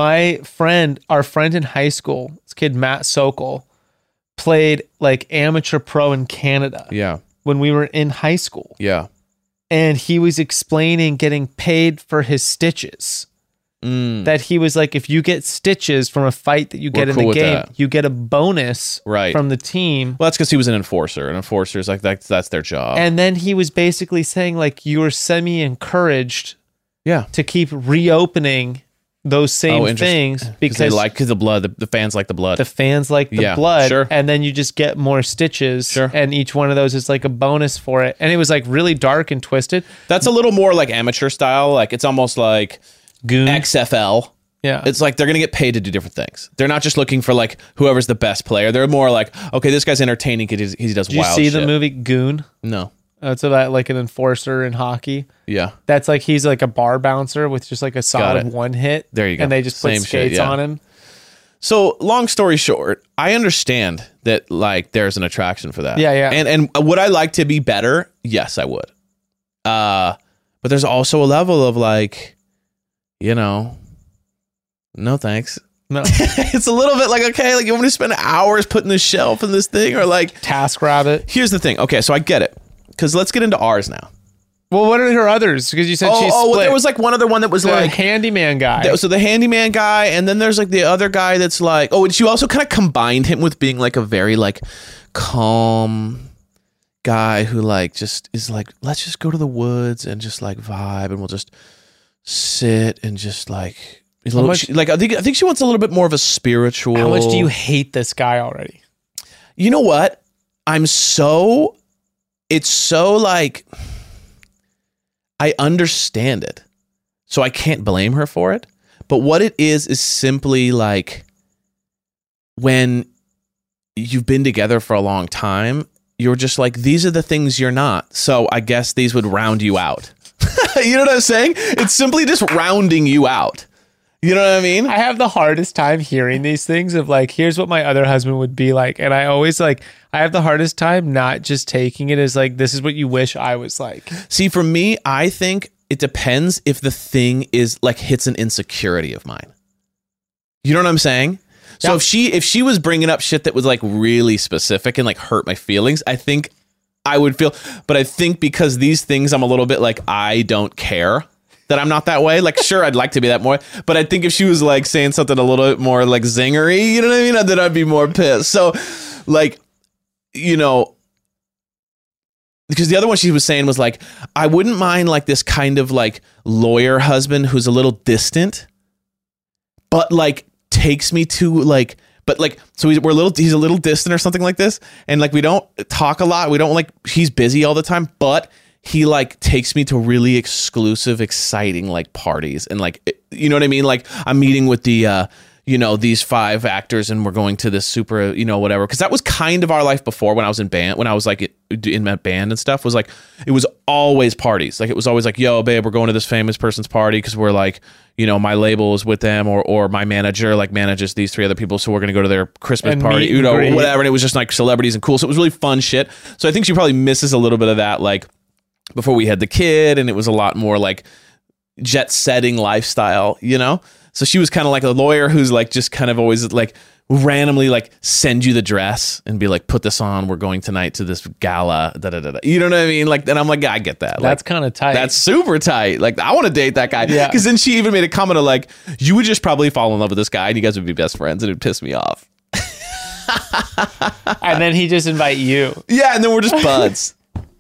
Our friend in high school, this kid Matt Sokol, played like amateur pro in Canada. Yeah. When we were in high school. Yeah. And he was explaining getting paid for his stitches. That he was like, if you get stitches from a fight that you get in cool the with game, that. you get a bonus from the team. Well, that's because he was an enforcer. An enforcer is like that's their job. And then he was basically saying like you were semi-encouraged to keep reopening those same things because the blood, the fans like the blood. The fans like the blood. Sure. And then you just get more stitches. Sure. And each one of those is like a bonus for it. And it was like really dark and twisted. That's a little more like amateur style. Like it's almost like Goon. XFL. Yeah. It's like they're going to get paid to do different things. They're not just looking for like whoever's the best player. They're more like, okay, this guy's entertaining because he does Did you wild see shit. the movie Goon? No. It's about like an enforcer in hockey. Yeah. That's like he's like a bar bouncer with just like a solid one hit. There you go. And they just put Same skates shit, yeah. on him. So long story short, I understand that like there's an attraction for that. Yeah, yeah. And would I like to be better? Yes, I would. But there's also a level of like, you know, no thanks. No. It's a little bit like, okay, like you want me to spend hours putting this shelf in this thing or like TaskRabbit. Here's the thing. Okay, so I get it. Because let's get into ours now. Well, what are her others? Because you said she's well, split. there was like one other one that was the like handyman guy. So the handyman guy, and then there's like the other guy that's like, oh, and she also kind of combined him with being like a very like calm guy who like just is like, let's just go to the woods and just like vibe, and we'll just sit and just like He's a little, I think she wants a little bit more of a spiritual. How much do you hate this guy already? You know what? It's so like, I understand it. So I can't blame her for it. But what it is simply like when you've been together for a long time, you're just like, these are the things you're not. So I guess these would round you out. You know what I'm saying? It's simply just rounding you out. You know what I mean? I have the hardest time hearing these things of like, here's what my other husband would be like. And I always like, I have the hardest time not just taking it as like, this is what you wish I was like. See, for me, I think it depends if the thing is like hits an insecurity of mine. You know what I'm saying? So if she was bringing up shit that was like really specific and like hurt my feelings, I think I would feel, but I think because these things I'm a little bit like, I don't care that I'm not that way. Like, sure, I'd like to be that more, but I think if she was like saying something a little bit more like zingery, you know what I mean? Then I'd be more pissed. So like, you know, because the other one she was saying was like, I wouldn't mind like this kind of like lawyer husband who's a little distant, but like takes me to like, but like, so he's a little distant or something like this. And like, we don't talk a lot. We don't like, he's busy all the time, but he like takes me to really exclusive, exciting like parties. And like, you know what I mean? Like I'm meeting with the, you know, these 5 actors and we're going to this super, you know, whatever. Cause that was kind of our life before when I was in band, when I was like in that band and stuff, was like, it was always parties. Like it was always like, yo, babe, we're going to this famous person's party. Cause we're like, you know, my label is with them or my manager like manages these 3 other people. So we're going to go to their Christmas and party, you know, whatever. And it was just like celebrities and cool. So it was really fun shit. So I think she probably misses a little bit of that. Like before we had the kid and it was a lot more like jet setting lifestyle, you know? So she was kind of like a lawyer who's like just kind of always like randomly like send you the dress and be like, put this on. We're going tonight to this gala. Da, da, da, da. You know what I mean? Like, and I'm like, yeah, I get that. That's like, kind of tight. That's super tight. Like, I want to date that guy. Yeah. Because then she even made a comment of like, you would just probably fall in love with this guy and you guys would be best friends and it'd piss me off. And then he just invite you. Yeah. And then we're just buds.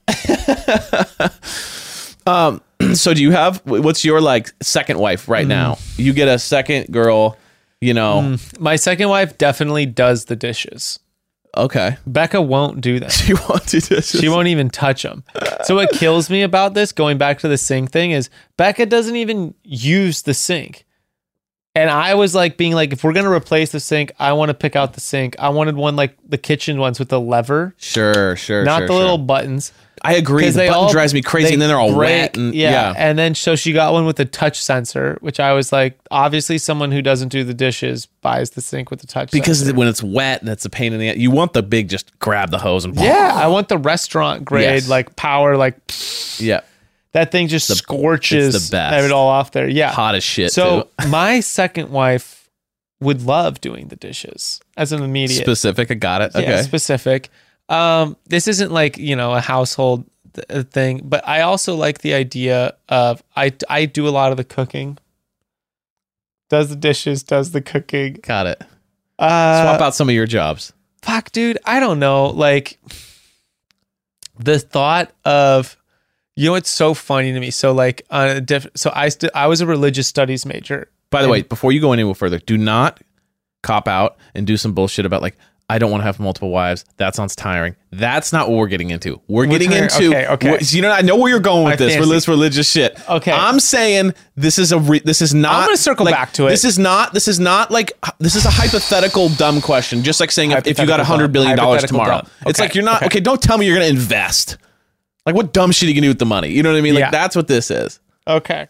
So do you have, what's your like second wife right now? You get a second girl, you know. My second wife definitely does the dishes. Okay. Becca won't do that. She won't do dishes. She won't even touch them. So what kills me about this, going back to the sink thing, is Becca doesn't even use the sink. And I was like being like, if we're going to replace the sink, I want to pick out the sink. I wanted one like the kitchen ones with the lever. Sure. Not the little buttons. I agree. The button drives me crazy and then they're all wet. And, yeah. And then so she got one with a touch sensor, which I was like, obviously someone who doesn't do the dishes buys the sink with the touch sensor. Because when it's wet and it's a pain in the ass, you want the big, just grab the hose and yeah, I want the restaurant grade, like power, like yeah. That thing just scorches it's the best. it all off there. Yeah. Hot as shit. So too. my second wife would love doing the dishes as an immediate. Specific. I got it. Okay. Yeah, specific. This isn't like, you know, a household thing, but I also like the idea of I do a lot of the cooking. Does the dishes, does the cooking. Got it. Swap out some of your jobs. Fuck, dude. I don't know. Like the thought of, you know, it's so funny to me. So like on a so I was a religious studies major. By the way, before you go any further, do not cop out and do some bullshit about like, I don't want to have multiple wives. That sounds tiring. That's not what we're getting into. We're getting into, okay. You know, I know where you're going with this religious shit. Okay. I'm saying this is not. I'm going to circle like, back to it. This is not like, this is a hypothetical dumb question. Just like saying if you got $100 billion tomorrow, it's like, you're not, okay, don't tell me you're going to invest. Like what dumb shit are you going to do with the money? You know what I mean? Like that's what this is. Okay.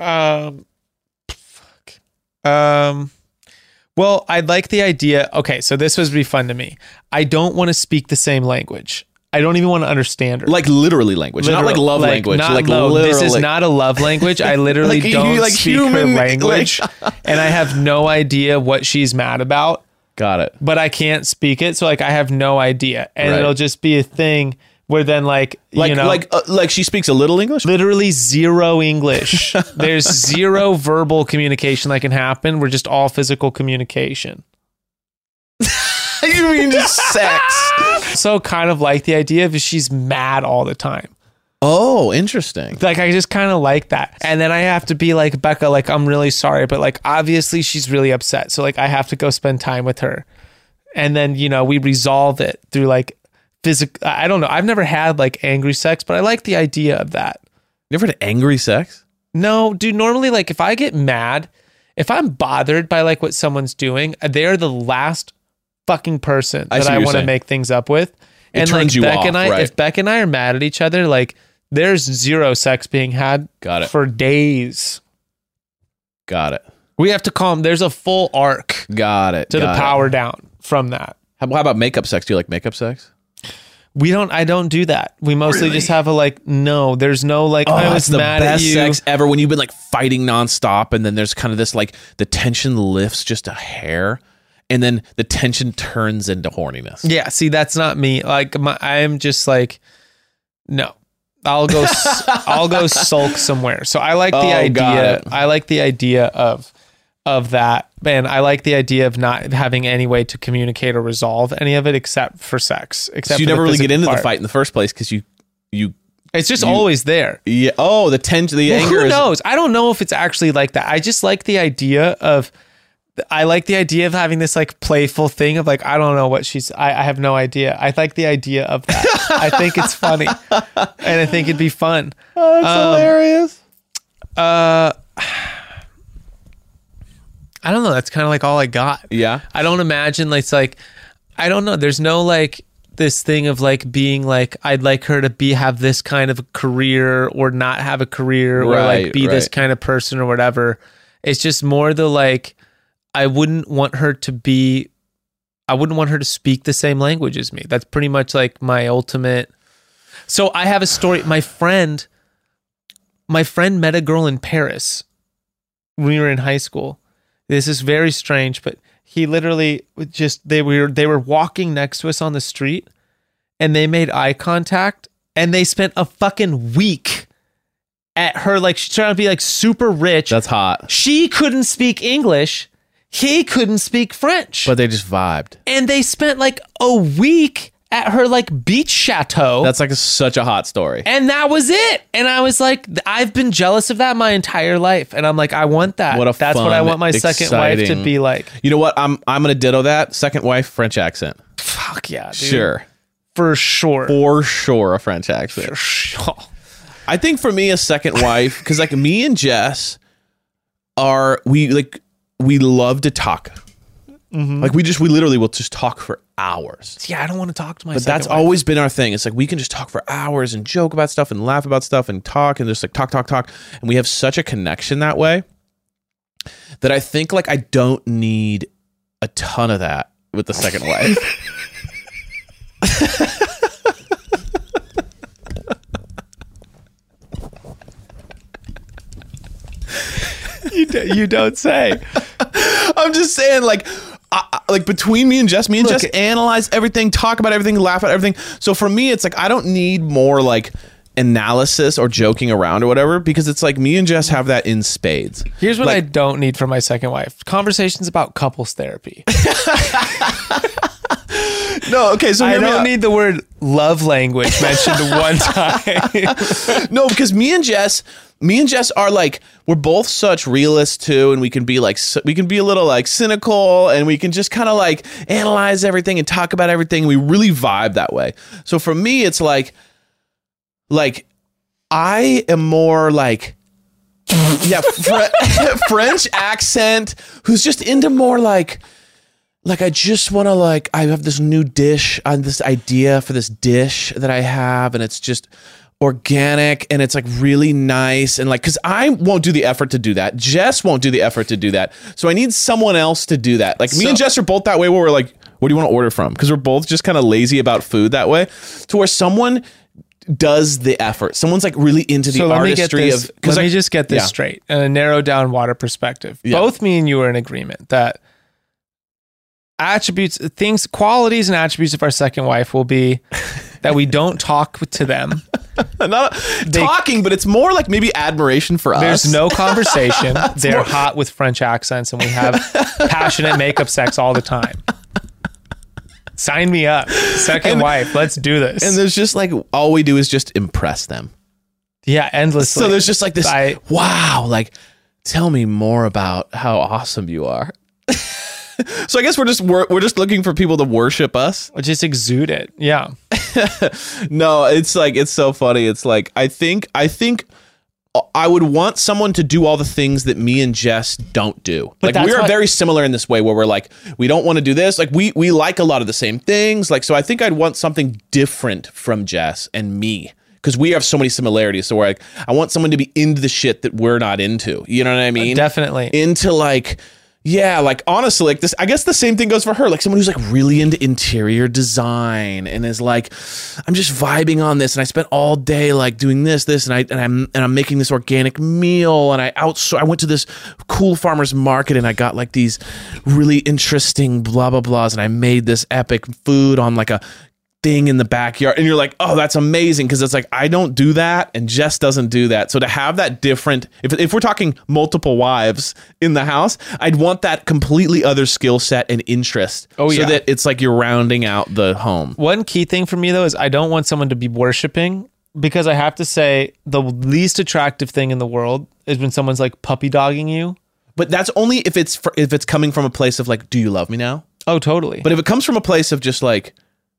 Well, I'd like the idea. Okay, so this would be fun to me. I don't want to speak the same language. I don't even want to understand her. Like literally language, not like love language. Not, like no, literally. This is not a love language. I literally like, don't like speak human, her language, and I have no idea what she's mad about. Got it. But I can't speak it, so like I have no idea, and Right. it'll just be a thing where then you know, like she speaks a little English. literally zero English. There's zero verbal communication that can happen. We're just all physical communication. You mean just sex? So kind of like the idea of she's mad all the time. Oh, interesting. Like, I just kind of like that. And then I have to be like, Becca, like, I'm really sorry, but like, obviously she's really upset. So like, I have to go spend time with her. And then, you know, we resolve it through like physical. I don't know. I've never had like angry sex, but I like the idea of that. You ever had angry sex? No, dude, normally like if I get mad, if I'm bothered by like what someone's doing, they're the last fucking person I see that what I you're want to saying. make things up with. It And turns like you Beck off, and I, right. if Beck and I are mad at each other, like there's zero sex being had Got it. for days. Got it. We have to calm. There's a full arc Got it. to Got the it. power down from that. How about makeup sex? Do you like makeup sex? I don't do that. We mostly just have a like, no, there's no like, I was it's the mad best at you. sex ever when you've been like fighting nonstop, and then there's kind of this like the tension lifts just a hair, and then the tension turns into horniness. Yeah, see, that's not me. Like, I'm just like, no, I'll go sulk somewhere. So I like the Oh, got idea. it. I like the idea of that. Man, I like the idea of not having any way to communicate or resolve any of it except for sex. Except So you for the never really get physical into the part. fight in the first place because you It's just always there. yeah. Oh, the tension, the Well, anger. who is, knows? I don't know if it's actually like that. I just like the idea of. I like the idea of having this like playful thing of like, I don't know what she's, I have no idea. I like the idea of that. I think it's funny and I think it'd be fun. Oh, that's hilarious. I don't know. That's kind of like all I got. Yeah. I don't imagine like, it's like, I don't know. There's no like this thing of like being like, I'd like her to have this kind of a career or not have a career or like Right, be this right. kind of person or whatever. It's just more the like, I wouldn't want her to speak the same language as me. That's pretty much like my ultimate. So I have a story. My friend met a girl in Paris when we were in high school. This is very strange, but he literally just, they were walking next to us on the street and they made eye contact and they spent a fucking week at her. Like, she's trying to be like super rich. That's hot. She couldn't speak English. He couldn't speak French. But they just vibed. And they spent like a week at her like beach chateau. That's like such a hot story. And that was it. And I was like, I've been jealous of that my entire life. And I'm like, I want that. What a That's what I fun, want my second wife to exciting- be like. You know what? I'm gonna ditto that. Second wife, French accent. Fuck yeah, dude. Sure. For sure. For sure, a French accent. For sure. I think for me, a second wife, because like me and Jess we love to talk. Mm-hmm. Like we literally will just talk for hours. Yeah, I don't want to talk to my But second that's wife. always been our thing. It's like we can just talk for hours and joke about stuff and laugh about stuff and talk and just like talk. And we have such a connection that way that I think like I don't need a ton of that with the second wife. You don't say. I'm just saying, like between me and Jess analyze everything, talk about everything, laugh at everything. So for me, it's like I don't need more like analysis or joking around or whatever, because it's like me and Jess have that in spades. Here's what I Like- don't need from my second wife. Conversations about couples therapy. No, okay, so I hear me don't out. need the word love language mentioned one time. No, because me and Jess are like, we're both such realists too, and we can be like, we can be a little like cynical, and we can just kind of like analyze everything and talk about everything. And we really vibe that way. So for me, it's like I am more like, yeah, French accent, who's just into more like I just want to like, I have this new dish on this idea for this dish that I have, and it's just organic and it's like really nice, and like, because I won't do the effort to do that. Jess won't do the effort to do that. So I need someone else to do that. Like me and Jess are both that way where we're like, what do you want to order from? Because we're both just kind of lazy about food that way, to where someone does the effort. Someone's like really into the artistry of. Let me just get this yeah. straight. In a narrow down water perspective, Yeah. both me and you are in agreement that qualities and attributes of our second wife will be that we don't talk to them. Not talking, but it's more like maybe admiration for us. There's no conversation. They're hot with French accents, and we have passionate makeup sex all the time. Sign me up. Second wife, let's do this. And there's just like, all we do is just impress them. Yeah, endlessly. So there's just like this, wow, like, tell me more about how awesome you are. So I guess we're just looking for people to worship us. Or just exude it. Yeah. No, it's like, it's so funny. It's like, I think I would want someone to do all the things that me and Jess don't do. But like, we are very similar in this way where we're like, we don't want to do this. Like, we like a lot of the same things. Like, so I think I'd want something different from Jess and me, because we have so many similarities. So we're like, I want someone to be into the shit that we're not into. You know what I mean? Definitely. Into like, yeah, like, honestly, like this, I guess the same thing goes for her. Like, someone who's like really into interior design and is like, I'm just vibing on this, and I spent all day like doing this, and I'm making this organic meal, and I went to this cool farmer's market, and I got like these really interesting blah blah blahs, and I made this epic food on like a thing in the backyard, and you're like, oh, that's amazing, because it's like, I don't do that, and Jess doesn't do that. So to have that different, if we're talking multiple wives in the house, I'd want that completely other skill set and interest. Oh, yeah. So that it's like you're rounding out the home. One key thing for me though is I don't want someone to be worshiping, because I have to say the least attractive thing in the world is when someone's like puppy dogging you. But that's only if it's coming from a place of like, do you love me now? Oh, totally. But if it comes from a place of just like,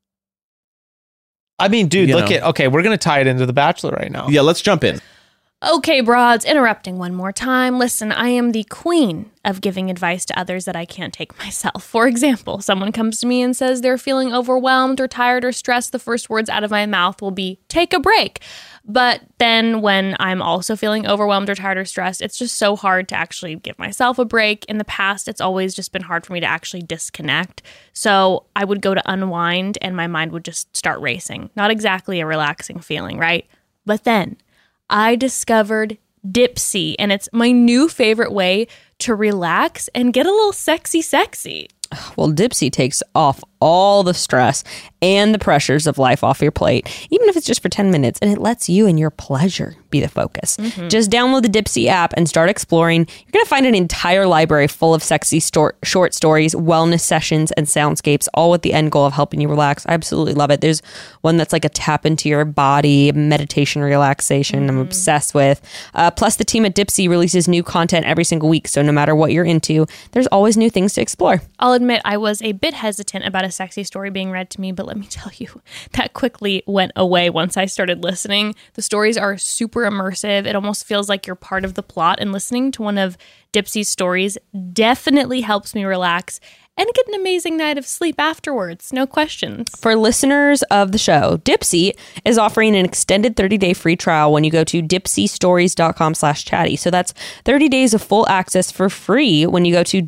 I mean, dude, okay, we're going to tie it into The Bachelor right now. Yeah, let's jump in. Okay, broads, interrupting one more time. Listen, I am the queen of giving advice to others that I can't take myself. For example, someone comes to me and says they're feeling overwhelmed or tired or stressed. The first words out of my mouth will be, take a break. But then when I'm also feeling overwhelmed or tired or stressed, it's just so hard to actually give myself a break. In the past, it's always just been hard for me to actually disconnect. So I would go to unwind and my mind would just start racing. Not exactly a relaxing feeling, right? But then I discovered Dipsea, and it's my new favorite way to relax and get a little sexy. Well, Dipsea takes off all the stress and the pressures of life off your plate, even if it's just for 10 minutes, and it lets you and your pleasure be the focus. Just download the Dipsea app and start exploring. You're going to find an entire library full of sexy short stories, wellness sessions, and soundscapes, all with the end goal of helping you relax. I absolutely love it. There's one that's like a tap into your body, meditation relaxation I'm obsessed with. Plus, the team at Dipsea releases new content every single week, so no matter what you're into, there's always new things to explore. I'll admit I was a bit hesitant about a sexy story being read to me, but let me tell you, that quickly went away once I started listening. The stories are super immersive. It almost feels like you're part of the plot, and listening to one of Dipsea's stories definitely helps me relax and get an amazing night of sleep afterwards. No questions. For listeners of the show, Dipsea is offering an extended 30-day free trial when you go to dipseastories.com/chatty. So that's 30 days of full access for free when you go to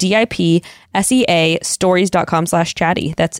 dipseastories.com/chatty. That's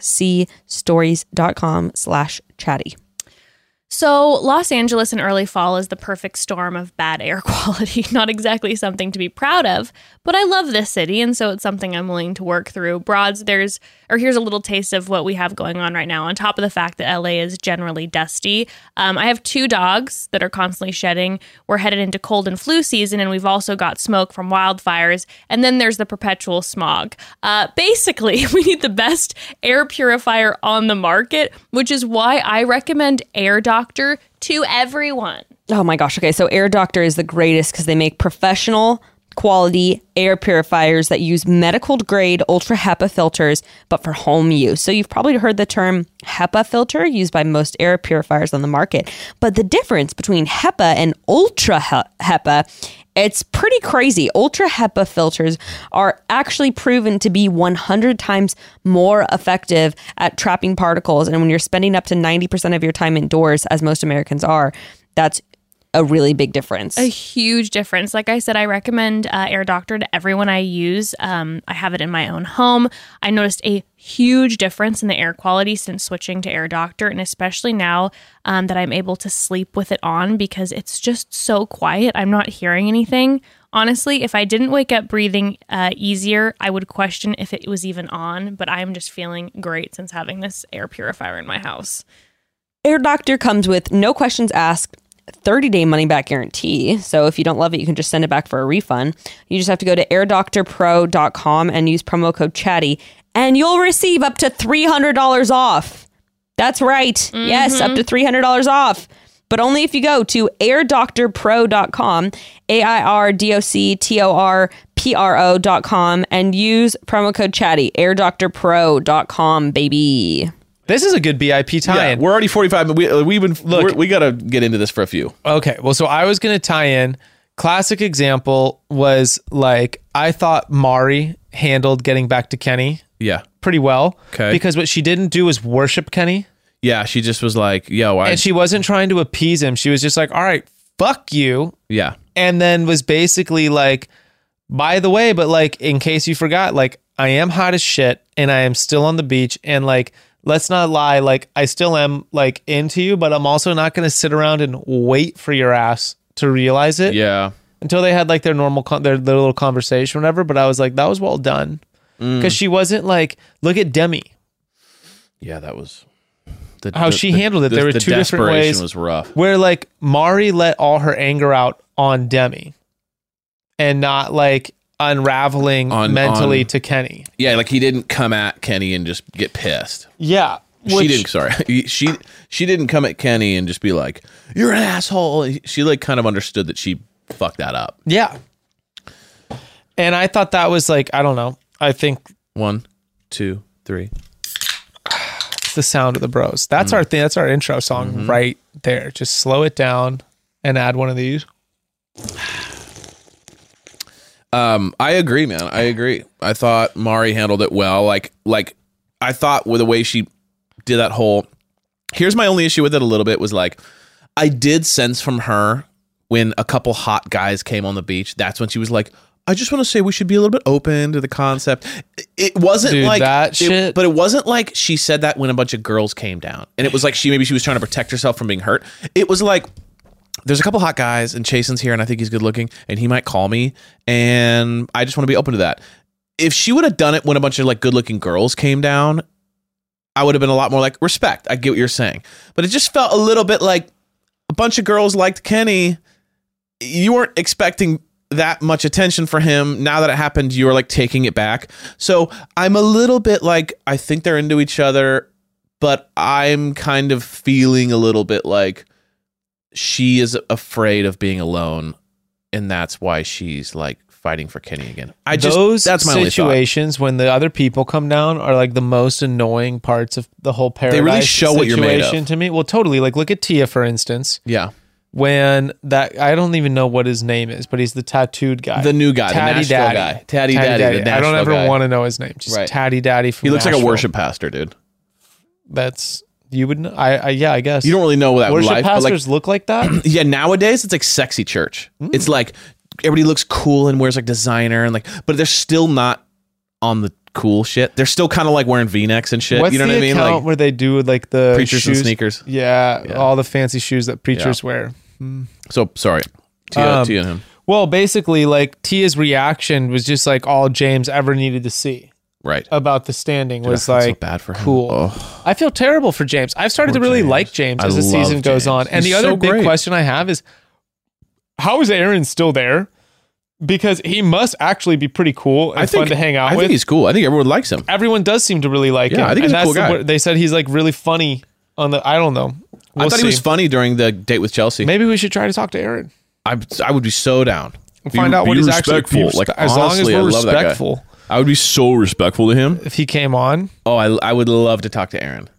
dipseastories.com/chatty. So Los Angeles in early fall is the perfect storm of bad air quality. Not exactly something to be proud of, but I love this city, and so it's something I'm willing to work through. Broads, here's a little taste of what we have going on right now. On top of the fact that LA is generally dusty, I have 2 dogs that are constantly shedding. We're headed into cold and flu season, and we've also got smoke from wildfires, and then there's the perpetual smog. Basically, we need the best air purifier on the market, which is why I recommend Air Doctor to everyone. Oh my gosh. Okay. So Air Doctor is the greatest because they make professional quality air purifiers that use medical grade ultra HEPA filters, but for home use. So you've probably heard the term HEPA filter used by most air purifiers on the market. But the difference between HEPA and ultra HEPA, it's pretty crazy. Ultra HEPA filters are actually proven to be 100 times more effective at trapping particles. And when you're spending up to 90% of your time indoors, as most Americans are, that's a really big difference. A huge difference. Like I said, I recommend Air Doctor to everyone I use. I have it in my own home. I noticed a huge difference in the air quality since switching to Air Doctor, and especially now that I'm able to sleep with it on because it's just so quiet. I'm not hearing anything. Honestly, if I didn't wake up breathing easier, I would question if it was even on, but I'm just feeling great since having this air purifier in my house. Air Doctor comes with no questions asked, 30-day money-back guarantee. So if you don't love it, you can just send it back for a refund. You just have to go to airdoctorpro.com and use promo code chatty, and you'll receive up to $300 off. That's right. Yes, up to $300 off. but only if you go to airdoctorpro.com, AIRDOCTORPRO.com, and use promo code chatty, airdoctorpro.com, baby. This is a good BIP Yeah, tie-in. we're already 45. We got to get into this for a few. Okay, well, so I was going to tie in. Classic example was like, I thought Mari handled getting back to Kenny Yeah. pretty well. Okay. Because what she didn't do was worship Kenny. Yeah, she just was like, yo, And she wasn't trying to appease him. She was just like, all right, fuck you. yeah. And then was basically like, by the way, but like, in case you forgot, like, I am hot as shit and I am still on the beach. And like, let's not lie, like, I still am like into you, but I'm also not going to sit around and wait for your ass to realize it. Yeah. Until they had like their normal, their little conversation or whatever. But I was like, that was well done. Because she wasn't like, look at Demi. Yeah, that was... How she handled it. There were two different ways. desperation was rough. Where like Mari let all her anger out on Demi and not like unraveling mentally to Kenny. Yeah, like he didn't come at Kenny and just get pissed. Yeah. She didn't. Sorry, she didn't come at Kenny and just be like, "You're an asshole." She like kind of understood that she fucked that up. Yeah. And I thought that was like, I don't know. I think 1, 2, 3. it's the sound of the bros. That's our thing. That's our intro song right there. Just slow it down and add one of these. I agree, man. I agree. I thought Mari handled it well. Like I thought with the way she did that whole. Here's my only issue with it a little bit was like, I did sense from her when a couple hot guys came on the beach. That's when she was like, I just want to say we should be a little bit open to the concept. It wasn't Dude, like that shit. but it wasn't like she said that when a bunch of girls came down, and it was like she was trying to protect herself from being hurt. It was like, there's a couple hot guys and Chasen's here and I think he's good looking and he might call me and I just want to be open to that. If she would have done it when a bunch of like good looking girls came down, I would have been a lot more like, respect. I get what you're saying. But it just felt a little bit like a bunch of girls liked Kenny. You weren't expecting that much attention for him. Now that it happened, you were like taking it back. So I'm a little bit like, I think they're into each other, but I'm kind of feeling a little bit like she is afraid of being alone, and that's why she's like fighting for Kenny again. That's my situations when the other people come down are like the most annoying parts of the whole paradise. They really show what you're made of. To me. Well, totally. Like look at Tia, for instance. Yeah. When that, I don't even know what his name is, but he's the tattooed guy. The new guy, Tatty the Nashville Daddy. guy. Tatty Daddy, the Nashville I don't ever guy. want to know his name. Just Right. Tatty Daddy from He looks like a Nashville. worship pastor, dude. That's, you would know. I guess. You don't really know that worship life, but like, pastors look like that? yeah, nowadays it's like sexy church. It's like everybody looks cool and wears like designer and like, but they're still not on the cool shit. They're still kind of like wearing V-necks and shit. What's you know the what I mean? account Like where they do like the preachers shoes? and sneakers. Yeah, all the fancy shoes that preachers wear. So sorry, Tia and him. Well, basically, like Tia's reaction was just like all James ever needed to see Right. about the standing Dude, was I feel so like bad for him. cool. Oh. I feel terrible for James. I've started to Poor really James. like James I as the love season goes James. on. And He's the other so big great. question I have is, how is Aaron still there? Because he must actually be pretty cool and fun to hang out I with. think he's cool. I think everyone likes him. Everyone does seem to really like him. Yeah, I think he's a cool guy. They said he's like really funny on the. I don't know. I thought he was funny during the date with Chelsea. Maybe we should try to talk to Aaron. I would be so down. Find out what he's actually respectful. Like as long as honestly, I we're love that guy. respectful. I would be so respectful to him. If he came on, Oh, I would love to talk to Aaron.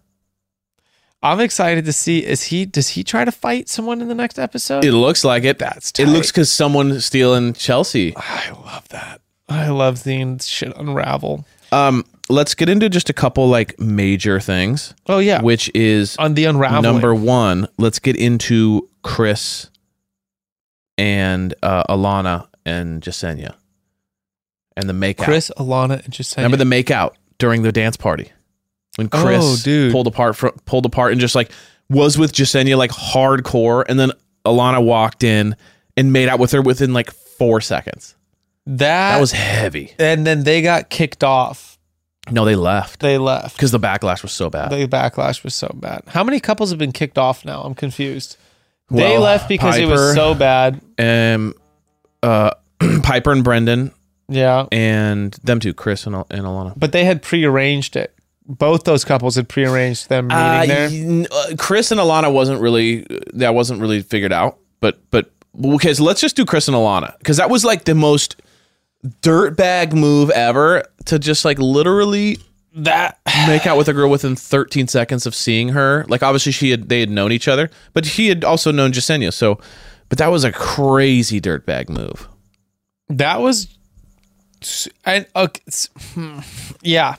I'm excited to see. Does he try to fight someone in the next episode? It looks like it. That's It tight. looks because someone stealing Chelsea. I love that. I love seeing shit unravel. Let's get into just a couple like major things. Oh yeah, Which is on the unraveling. number one. Let's get into Chris and Alana and Jasenia and the makeout. Chris, Alana, and Jasenia. Remember the makeout during the dance party when Chris dude. pulled apart and just like was with Jasenia like hardcore, and then Alana walked in and made out with her within like 4 seconds. That was heavy. And then they got kicked off. No, they left They left. because the backlash was so bad. The backlash was so bad. How many couples have been kicked off now? I'm confused. They Well, left because it was Piper, so bad. Piper and Brendan Yeah. and them two, Chris and Alana. But they had prearranged it both those couples had prearranged them meeting there. Chris and Alana wasn't really figured out. But okay, so let's just do Chris and Alana, because that was like the most dirtbag move ever, to just like literally make out with a girl within 13 seconds of seeing her. Like obviously they had known each other, but he had also known Jasenia. So, but that was a crazy dirtbag move. That was, yeah.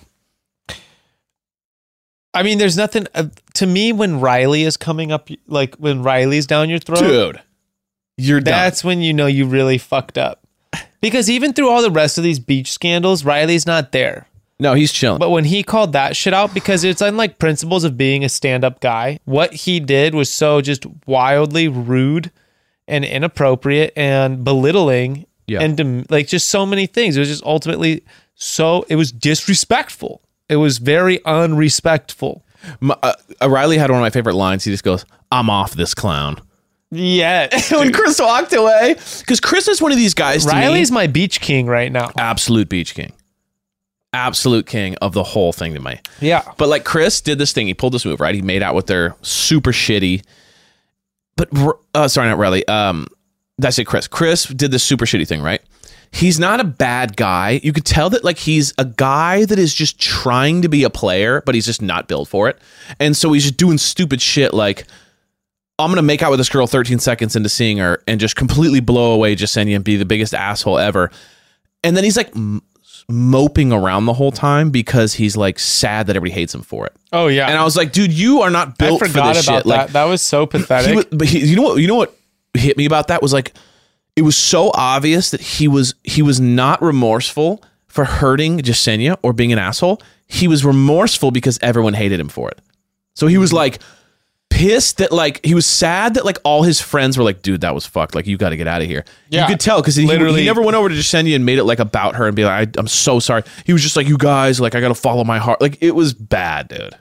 I mean, there's nothing to me when Riley is coming up, like when Riley's down your throat, dude. That's when you know you really fucked up. Because even through all the rest of these beach scandals, Riley's not there. No, he's chilling. But when he called that shit out, because it's unlike principles of being a stand-up guy, what he did was so just wildly rude and inappropriate and belittling and like just so many things. It was just ultimately it was disrespectful. It was very unrespectful. Riley had one of my favorite lines. He just goes, "I'm off this clown." Yeah. When Chris walked away. Because Chris is one of these guys to Riley's me, my beach king right now. Absolute beach king. Absolute king of the whole thing to me. Yeah. But like Chris did this thing. He pulled this move, right? He made out with her super shitty. But, sorry, not Riley. That's it, Chris. Chris did this super shitty thing, right? He's not a bad guy. You could tell that like he's a guy that is just trying to be a player, but he's just not built for it. And so he's just doing stupid shit like, I'm going to make out with this girl 13 seconds into seeing her and just completely blow away Jasenia and be the biggest asshole ever. And then he's like moping around the whole time because he's like sad that everybody hates him for it. Oh yeah. And I was like, dude, you are not built for this shit. I forgot about that. Like, that was so pathetic. You know what hit me about that was like, it was so obvious that he was not remorseful for hurting Jasenia or being an asshole. He was remorseful because everyone hated him for it. So he was like pissed that like he was sad that like all his friends were like, dude, that was fucked. Like you got to get out of here. Yeah, you could tell because he never went over to Jasenia and made it like about her and be like, I'm so sorry. He was just like, you guys, like I got to follow my heart. Like it was bad, dude.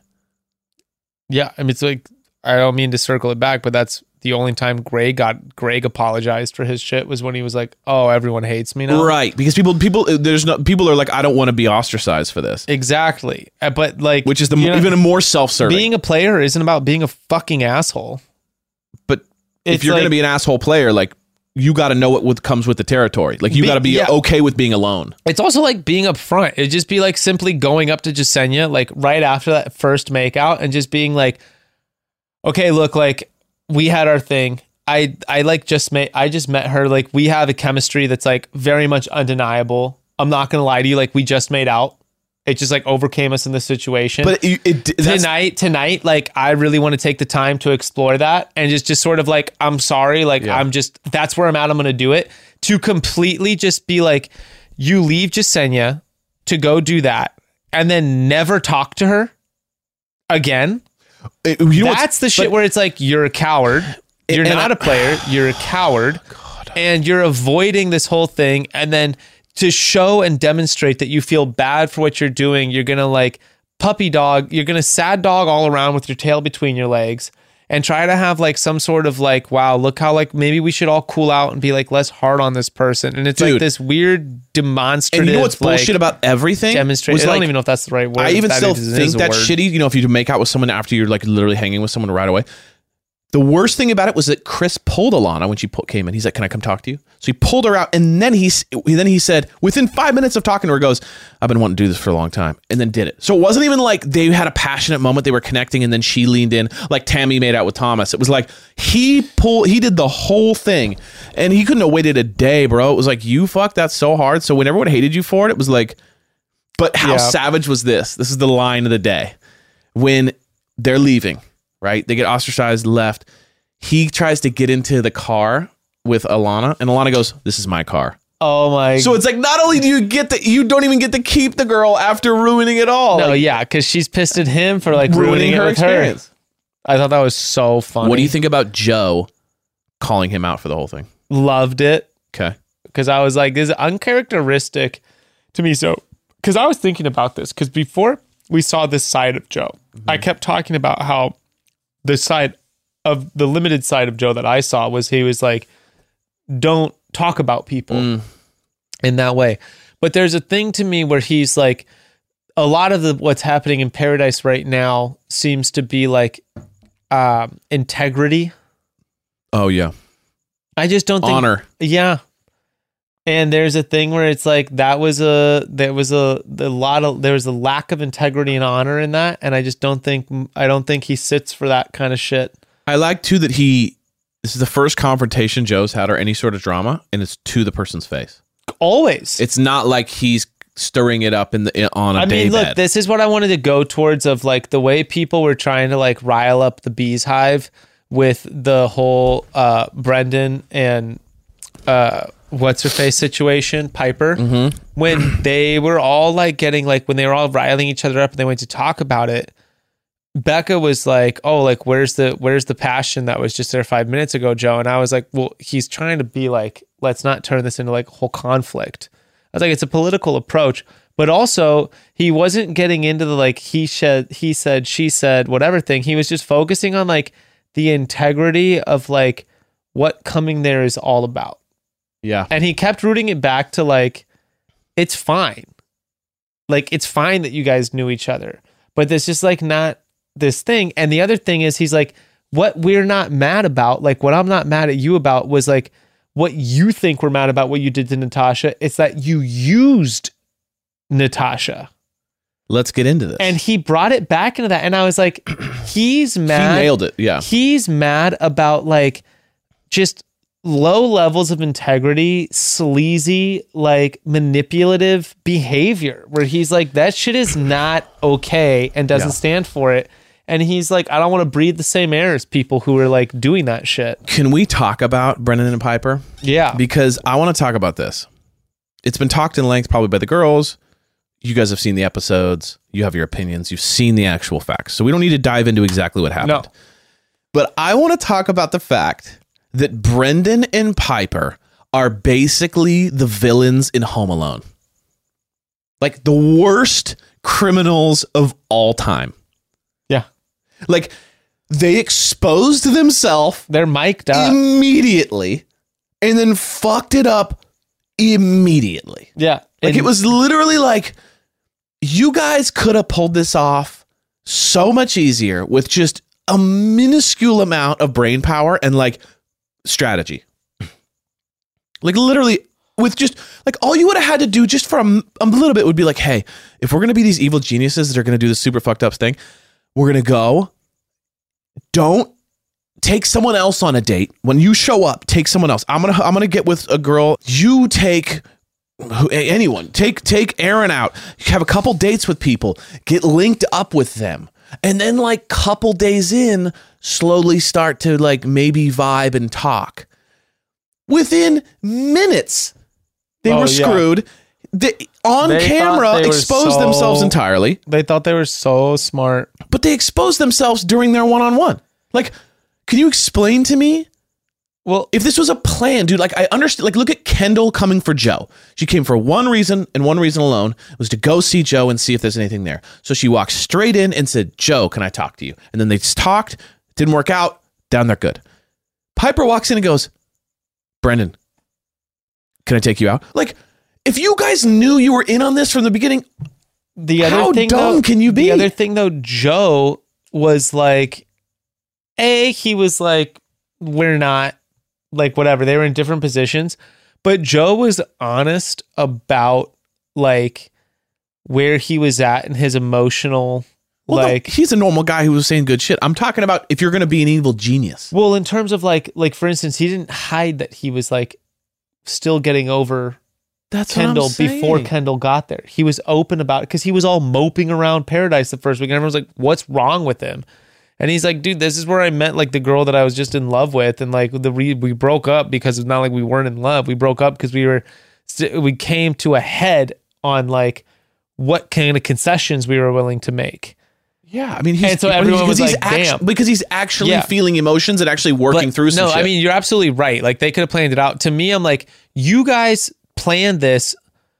Yeah, I mean, it's like I don't mean to circle it back, but that's the only time Greg apologized for his shit was when he was like, "Oh, everyone hates me now." Right, because people are like, I don't want to be ostracized for this. Exactly, but like, which is even a more self-serving. Being a player isn't about being a fucking asshole. But if you're going to be an asshole player, like you got to know what comes with the territory. Like you got to be okay with being alone. It's also like being upfront. It'd just be like simply going up to Jasenia like right after that first makeout and just being like, "Okay, look, like." We had our thing. I just met her. Like we have a chemistry that's like very much undeniable. I'm not gonna lie to you. Like we just made out. It just like overcame us in the situation. But tonight, like I really want to take the time to explore that and just sort of like I'm sorry. Like that's where I'm at. I'm gonna do it to completely just be like you leave Jasenia to go do that and then never talk to her again. That's the shit where it's like you're a coward. You're not a player. You're a coward, and you're avoiding this whole thing. And then to show and demonstrate that you feel bad for what you're doing, you're gonna like puppy dog. You're gonna sad dog all around with your tail between your legs, and try to have like some sort of like, wow, look how like maybe we should all cool out and be like less hard on this person. And it's like this weird demonstrative. And you know what's bullshit about everything? Demonstrate. I don't even know if that's the right word. I even still think that's shitty. You know, if you make out with someone after you're like literally hanging with someone right away. The worst thing about it was that Chris pulled Alana when she came in. He's like, "Can I come talk to you?" So he pulled her out, and then he said, within 5 minutes of talking to her, goes, "I've been wanting to do this for a long time," and then did it. So it wasn't even like they had a passionate moment; they were connecting, and then she leaned in, like Tammy made out with Thomas. It was like he did the whole thing, and he couldn't have waited a day, bro. It was like you fucked that so hard. So when everyone hated you for it, it was like, but how savage was this? This is the line of the day when they're leaving. Right? They get ostracized, left. He tries to get into the car with Alana, and Alana goes, "This is my car." Oh my! So it's like not only do you don't even get to keep the girl after ruining it all. No, yeah, because she's pissed at him for like ruining her experience. Her. I thought that was so funny. What do you think about Joe calling him out for the whole thing? Loved it. Okay, because I was like, this is uncharacteristic to me. So, because I was thinking about this, because before we saw this side of Joe, I kept talking about how. The limited side of Joe that I saw was he was like, don't talk about people in that way. But there's a thing to me where he's like, a lot of what's happening in Paradise right now seems to be like integrity. Oh yeah. I just don't think Honor. Yeah. And there's a thing where it's like there was a lack of integrity and honor in that, and I don't think he sits for that kind of shit. I like too that this is the first confrontation Joe's had or any sort of drama, and it's to the person's face. Always. It's not like he's stirring it up on a daybed. Look, this is what I wanted to go towards of like the way people were trying to like rile up the bees hive with the whole Brendan and what's her face situation, Piper, when they were all like getting like when they were all riling each other up and they went to talk about it. Becca was like, "Oh, like where's the passion that was just there 5 minutes ago, Joe?" And I was like, "Well, he's trying to be like, let's not turn this into like a whole conflict." I was like, "It's a political approach." But also, he wasn't getting into the like he said, she said, whatever thing. He was just focusing on like the integrity of like what coming there is all about. Yeah. And he kept rooting it back to like, it's fine. Like, it's fine that you guys knew each other. But there's just like not this thing. And the other thing is he's like, what we're not mad about, like what I'm not mad at you about was like what you think we're mad about what you did to Natasha. It's that you used Natasha. Let's get into this. And he brought it back into that. And I was like, he's mad. He nailed it. Yeah. He's mad about like just low levels of integrity, sleazy, like manipulative behavior where he's like, that shit is not okay and doesn't stand for it. And he's like, I don't want to breathe the same air as people who are like doing that shit. Can we talk about Brendan and Piper? Yeah. Because I want to talk about this. It's been talked in length probably by the girls. You guys have seen the episodes. You have your opinions. You've seen the actual facts. So we don't need to dive into exactly what happened. No. But I want to talk about the fact that Brendan and Piper are basically the villains in Home Alone. Like the worst criminals of all time. Yeah. Like they exposed themselves. They're mic'd up. Immediately and then fucked it up immediately. Yeah. Like it was literally like, you guys could have pulled this off so much easier with just a minuscule amount of brain power and like strategy. Like literally with just like all you would have had to do just for a little bit would be like, hey, if we're going to be these evil geniuses that are going to do this super fucked up thing, we're going to go. Don't take someone else on a date. When you show up, take someone else. I'm going to get with a girl. You take anyone. Take Aaron out. Have a couple dates with people. Get linked up with them. And then like couple days in, slowly start to like maybe vibe and talk. Within minutes, they were screwed. They camera exposed themselves entirely. They thought they were so smart. But they exposed themselves during their one-on-one. Like, can you explain to me? Well, if this was a plan, dude, like I understand, like look at Kendall coming for Joe. She came for one reason and one reason alone, was to go see Joe and see if there's anything there. So she walked straight in and said, Joe, can I talk to you? And then they talked, didn't work out, down there good. Piper walks in and goes, Brendan, can I take you out? Like, if you guys knew you were in on this from the beginning, how dumb can you be? The other thing though, Joe was like, he was like, we're not. Like whatever, they were in different positions, but Joe was honest about like where he was at and his emotional no, he's a normal guy who was saying good shit. I'm talking about if you're going to be an evil genius. Well, in terms of like for instance, he didn't hide that he was like still getting over Kendall before Kendall got there. He was open about it because he was all moping around Paradise the first week and everyone's like, what's wrong with him? And he's like, dude, this is where I met like the girl that I was just in love with. And like we broke up because it's not like we weren't in love. We broke up because we came to a head on like what kind of concessions we were willing to make. Yeah. I mean, because he's actually feeling emotions and actually working through some shit. I mean, you're absolutely right. Like they could have planned it out. To me, I'm like, you guys planned this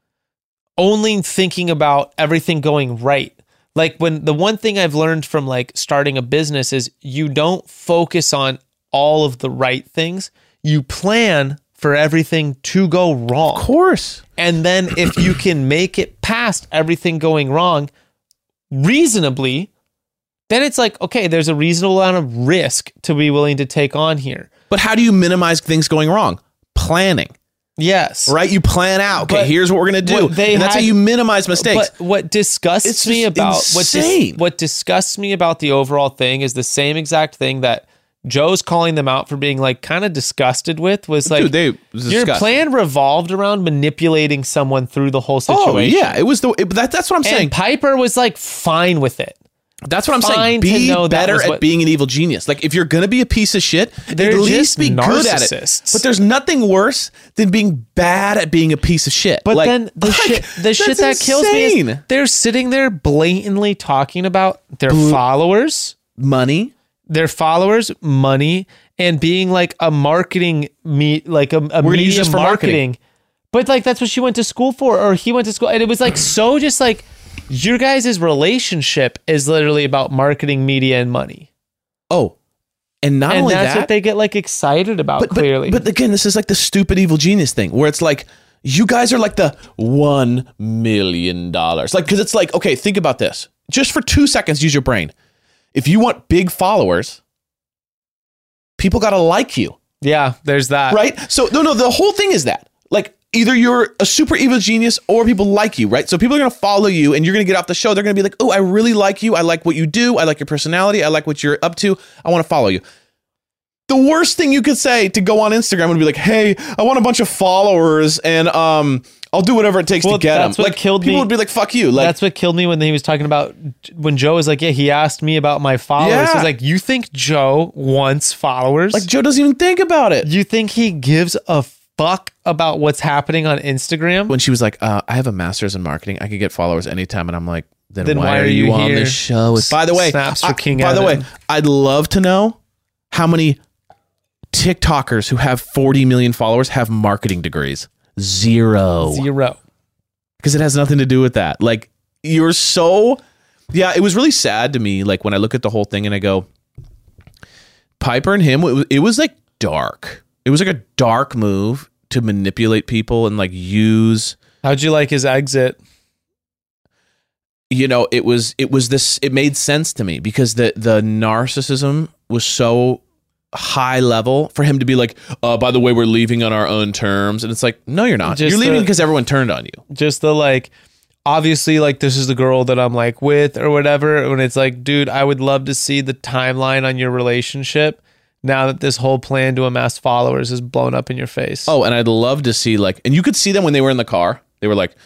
only thinking about everything going right. Like when the one thing I've learned from like starting a business is you don't focus on all of the right things. You plan for everything to go wrong. Of course. And then if you can make it past everything going wrong, reasonably, then it's like, okay, there's a reasonable amount of risk to be willing to take on here. But how do you minimize things going wrong? Planning. Yes. Right? You plan out. Okay, But here's what we're going to do. And that's how you minimize mistakes. But what disgusts It's me just about insane. what disgusts me about the overall thing is the same exact thing that Joe's calling them out for being like kind of disgusted with was like, Dude, was your disgusting. plan revolved around manipulating someone through the whole situation. Oh, yeah. It was that's what I'm saying. And Piper was like fine with it. That's what I'm saying. Fine to Be know that better was at what- being an evil genius. Like, if you're going to be a piece of shit, They're at just least be good at it. narcissists. But there's nothing worse than being bad at being a piece of shit. But Like, then the shit that's that kills me is insane. they're sitting there blatantly talking about their followers, money. money, and being like a marketing like a gonna use media this for marketing. But like that's what she went to school for, or he went to school, and it was like so just like your guys' relationship is literally about marketing, media, and money. Oh, and not And only that's that, what they get like excited about, clearly. But again, this is like the stupid evil genius thing where it's like, you guys are like the $1 million. Like, because it's like, okay, think about this. Just for 2 seconds, use your brain. If you want big followers, people got to like you. Yeah, there's that. Right? So, no, the whole thing is that. Like, either you're a super evil genius or people like you, right? So people are going to follow you and you're going to get off the show. They're going to be like, oh, I really like you. I like what you do. I like your personality. I like what you're up to. I want to follow you. The worst thing you could say to go on Instagram would be like, hey, I want a bunch of followers and I'll do whatever it takes to get them. That's what Like, killed people me. would be like, fuck you. Like, That's what killed me when he was talking about when Joe was like, yeah, he asked me about my followers. Yeah. He's like, you think Joe wants followers? like Joe doesn't even think about it. You think he gives a fuck about what's happening on Instagram? When she was like, I have a master's in marketing. I could get followers anytime. And I'm like, then Then why are you on here? this show? By the way, Snaps for King by the way, Evan. I'd love to know how many TikTokers who have 40 million followers have marketing degrees. Zero. Because it has nothing to do with that. Like, you're so, yeah, it was really sad to me. Like, when I look at the whole thing and I go, Piper and him, it was like dark. It was like a dark move to manipulate people and like use. How'd you like his exit? You know, it made sense to me because the narcissism was so high level for him to be like, by the way, we're leaving on our own terms. And it's like, no, you're not. Just You're leaving the- because everyone turned on you. Just the like, obviously, like, this is the girl that I'm like with or whatever. When it's like, dude, I would love to see the timeline on your relationship now that this whole plan to amass followers is blown up in your face. Oh, and I'd love to see like, and you could see them when they were in the car. They were like,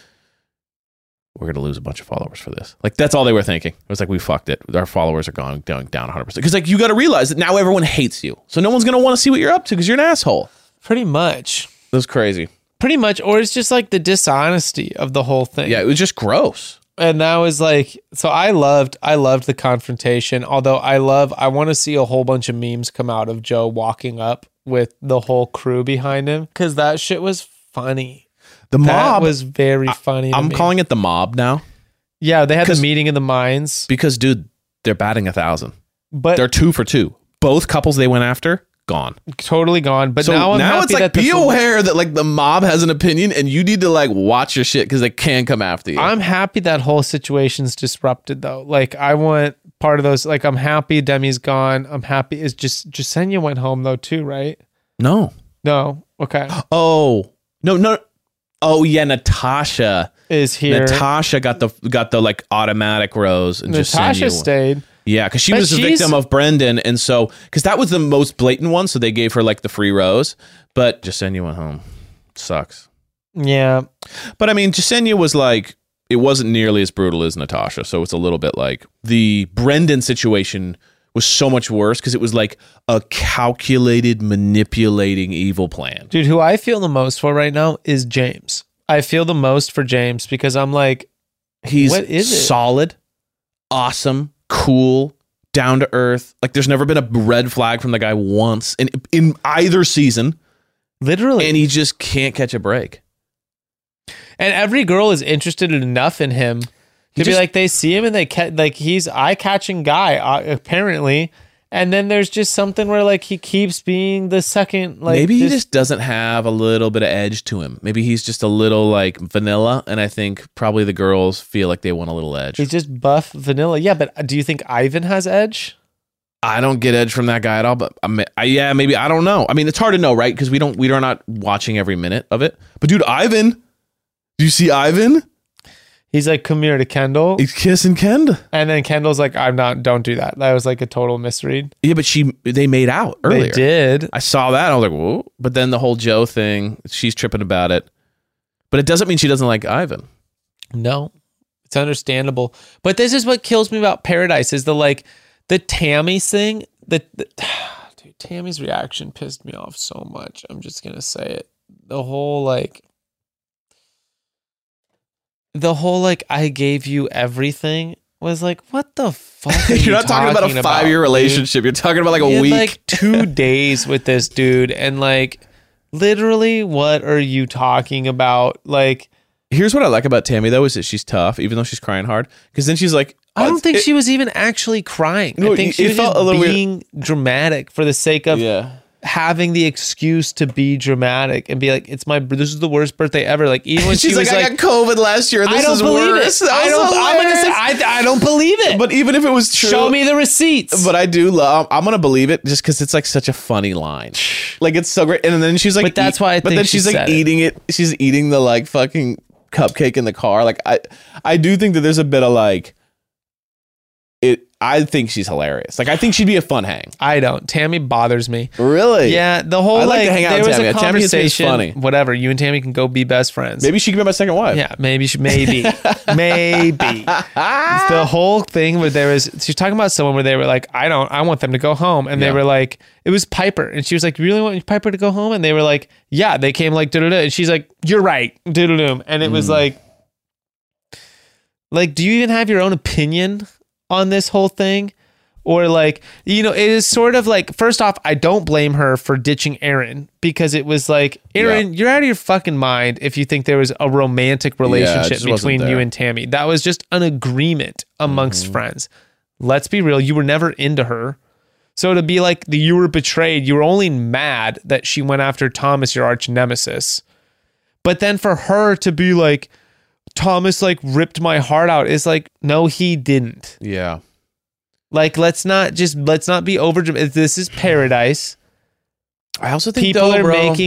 we're going to lose a bunch of followers for this. Like, that's all they were thinking. It was like, we fucked it. Our followers are going down 100%. Because like, you got to realize that now everyone hates you. So no one's going to want to see what you're up to because you're an asshole. Pretty much. It was crazy. Pretty much. Or it's just like the dishonesty of the whole thing. Yeah, it was just gross. And that was like, so I loved the confrontation. Although I want to see a whole bunch of memes come out of Joe walking up with the whole crew behind him. Cause that shit was funny. The That mob was very funny. to I'm me. calling it the mob now Yeah, they had the 'Cause- meeting in the mines. because, dude, they're batting 1,000. But They're 2 for 2. Both couples they went after, gone. totally gone. But So now I'm happy it's like, that be aware that like the mob has an opinion and you need to like watch your shit because they can come after you. I'm happy that whole situation's disrupted though. Like I want part of those. Like I'm happy Demi's gone. I'm happy. Is just Jasenia went home though too, right? No. Okay. Oh. No. Oh yeah, Natasha. Is here. Natasha got the like automatic rose and Natasha Jasenia. stayed. Yeah, because she But was a she's- victim of Brendan, and so because that was the most blatant one, so they gave her like the free rose. But Jasenia went home. Sucks. Yeah. But I mean, Jasenia was like, it wasn't nearly as brutal as Natasha, so it's a little bit like the Brendan situation was so much worse because it was like a calculated, manipulating evil plan. Dude, who I feel the most for right now is James. I feel the most for James because I'm like, He's what is it? solid, awesome, cool, down to earth. Like there's never been a red flag from the guy once in either season, Literally. and he just can't catch a break. And every girl is interested enough in him to be like, they see him and they like he's eye-catching guy apparently, And then there's just something where like he keeps being the second. Like maybe he just doesn't have a little bit of edge to him. Maybe he's just a little like vanilla, and I think probably the girls feel like they want a little edge. he's just buff vanilla. Yeah, but do you think Ivan has edge? I don't get edge from that guy at all, but yeah, maybe. I don't know. I mean, it's hard to know, right? Because we are not watching every minute of it. But dude, Ivan, do you see Ivan? He's like, come here to Kendall. He's kissing Kenda. And then Kendall's like, I'm not, don't do that. That was like a total misread. Yeah, but they made out earlier. They did. I saw that. I was like, whoa. But then the whole Joe thing, she's tripping about it. But it doesn't mean she doesn't like Ivan. No, it's understandable. But this is what kills me about Paradise is the Tammy thing. Dude, Tammy's reaction pissed me off so much. I'm just going to say it. The whole I gave you everything was like, what the fuck are You're not talking about a 5-year relationship. You're talking about like a week. Like 2 days with this dude. And like, literally, what are you talking about? Like, here's what I like about Tammy though, is that she's tough, even though she's crying hard. Because then she's like, I don't think she was even actually crying. No, I think she it was felt just a little being dramatic for the sake of having the excuse to be dramatic and be like, this is the worst birthday ever. Like, even when she's she was like, I got COVID last year. This is worse. I don't believe it. But even if it was true, show me the receipts. But I do love. I'm gonna believe it just because it's like such a funny line. Like it's so great. And then she's like, but that's why. But then she's like eating it. She's eating the like fucking cupcake in the car. Like I do think that there's a bit of like it. I think she's hilarious. Like I think she'd be a fun hang. I don't. Tammy bothers me. Really? Yeah. The whole I'd like to hang out there with was Tammy. a Tammy is conversation. funny. Whatever. You and Tammy can go be best friends. Maybe she could be my second wife. Yeah. Maybe. Maybe. It's the whole thing where she's talking about someone where they were like, I want them to go home, and they were like, it was Piper, and she was like, you really want Piper to go home? And they were like, yeah. They came like da-da-da, and she's like, you're right, da-da-da. And it was like, do you even have your own opinion on this whole thing? Or like, it is sort of like, first off, I don't blame her for ditching Aaron, because it was like, Aaron, you're out of your fucking mind if you think there was a romantic relationship between you and Tammy. That was just an agreement amongst friends. Let's be real. You were never into her. So to be like, you were betrayed, you were only mad that she went after Thomas, your arch nemesis. But then for her to be like, Thomas like ripped my heart out, is like, no, he didn't. Yeah. Like, let's not be over. This is Paradise. I also think people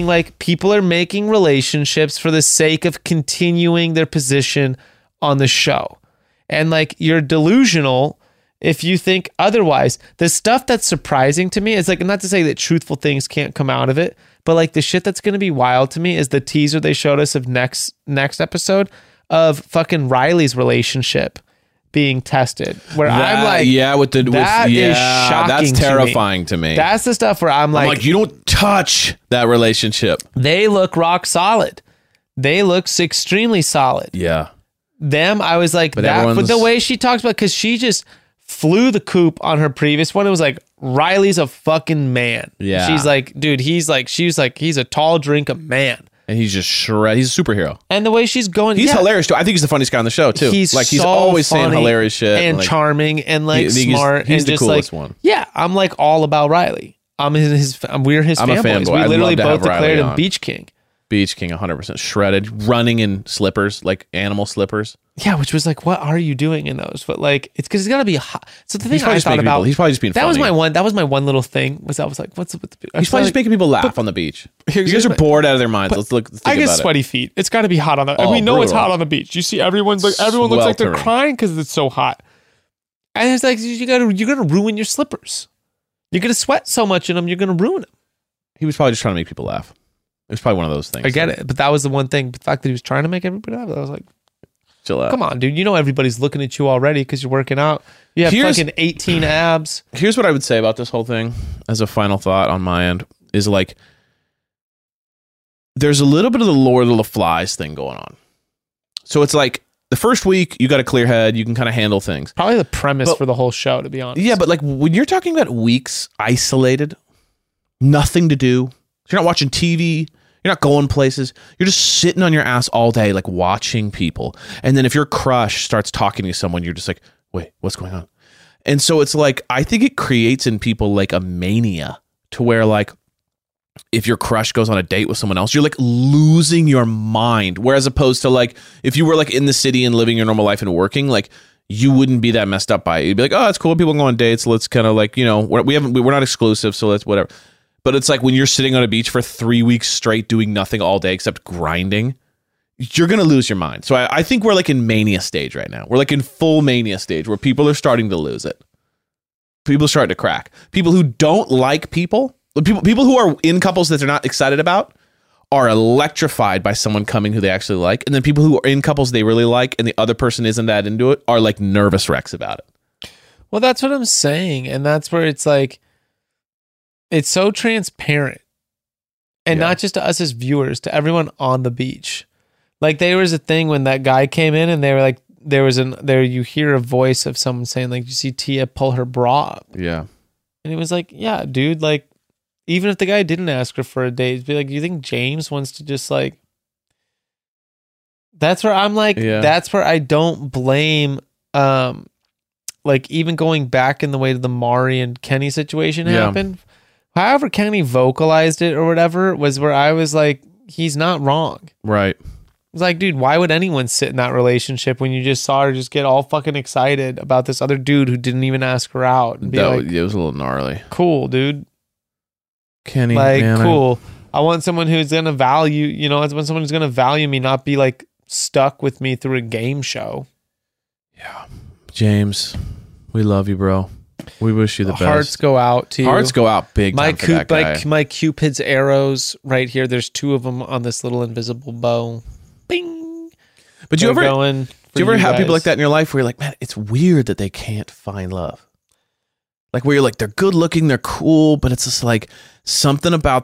are making relationships for the sake of continuing their position on the show. And like, you're delusional if you think otherwise. The stuff that's surprising to me is like, not to say that truthful things can't come out of it, but like the shit that's going to be wild to me is the teaser they showed us of next episode of fucking Riley's relationship being tested, where I'm like, is shocking. That's terrifying to me. That's the stuff where I'm like, you don't touch that relationship. They look rock solid. They look extremely solid. Yeah. I was like, but the way she talks about, because she just flew the coop on her previous one. It was like, Riley's a fucking man. Yeah. She's like, dude, she's like, he's a tall drink of man. And he's just shred. He's a superhero. And the way she's going, he's hilarious too. I think he's the funniest guy on the show too. He's always saying hilarious shit and like, charming and like smart. He's and the just coolest like, one. Yeah, I'm like all about Riley. We're his fanboys. We literally both declared him Beach King. Beach King, 100% shredded, running in slippers, like animal slippers. Yeah, which was like, what are you doing in those? But like, it's because it's gotta be hot. So the thing I thought about, he's probably just being funny. That was my one little thing. I was like, what's with the? He's probably just making people laugh on the beach. You guys are bored out of their minds. Let's think I get about sweaty feet. It's got to be hot on the. We know it's hot on the beach. You see, everyone looks like they're crying because it's so hot. And it's like you're gonna ruin your slippers. You're gonna sweat so much in them. You're gonna ruin them. He was probably just trying to make people laugh. It was probably one of those things. I get it, but that was the one thing. The fact that he was trying to make everybody laugh, I was like, chill out. Come on, dude. You know everybody's looking at you already because you're working out. You have fucking 18 abs. Here's what I would say about this whole thing as a final thought on my end is like, there's a little bit of the Lord of the Flies thing going on. So it's like the first week, you got a clear head. You can kind of handle things. Probably the premise for the whole show, to be honest. Yeah, but like when you're talking about weeks isolated, nothing to do. You're not watching TV. You're not going places. You're just sitting on your ass all day, like watching people. And then if your crush starts talking to someone, you're just like, wait, what's going on? And so it's like, I think it creates in people like a mania to where like, if your crush goes on a date with someone else, you're like losing your mind. Whereas opposed to like, if you were like in the city and living your normal life and working, like you wouldn't be that messed up by it. You'd be like, oh, that's cool. People go on dates. Let's kind of like, you know, we're not exclusive. So let's whatever. But it's like when you're sitting on a beach for 3 weeks straight doing nothing all day except grinding, you're going to lose your mind. So I think we're like in mania stage right now. We're like in full mania stage where people are starting to lose it. People are starting to crack. People who don't like people who are in couples that they're not excited about are electrified by someone coming who they actually like. And then people who are in couples they really like and the other person isn't that into it are like nervous wrecks about it. Well, that's what I'm saying. And that's where it's like, it's so transparent. And not just to us as viewers, to everyone on the beach. Like there was a thing when that guy came in and they were like, you hear a voice of someone saying like, you see Tia pull her bra up. Yeah. And it was like, yeah, dude, like even if the guy didn't ask her for a date, be like, do you think James wants to just like, that's where I'm like, that's where I don't blame, like even going back in the way to the Mari and Kenny situation happened. However Kenny vocalized it or whatever was where I was like, he's not wrong. Right. It's like, dude, why would anyone sit in that relationship when you just saw her just get all fucking excited about this other dude who didn't even ask her out? And be like, it was a little gnarly. Cool, dude. Kenny, like, man, cool. I want someone who's going to value, you know, I want someone who's going to value me, not be like stuck with me through a game show. Yeah. James, we love you, bro. We wish you the best. Hearts go out to you. Hearts go out big time for that guy. My Cupid's arrows right here. There's 2 of them on this little invisible bow. Bing. But do you ever have guys. people like that in your life where you're like, man, it's weird that they can't find love? Like where you're like, they're good looking, they're cool, but it's just like something about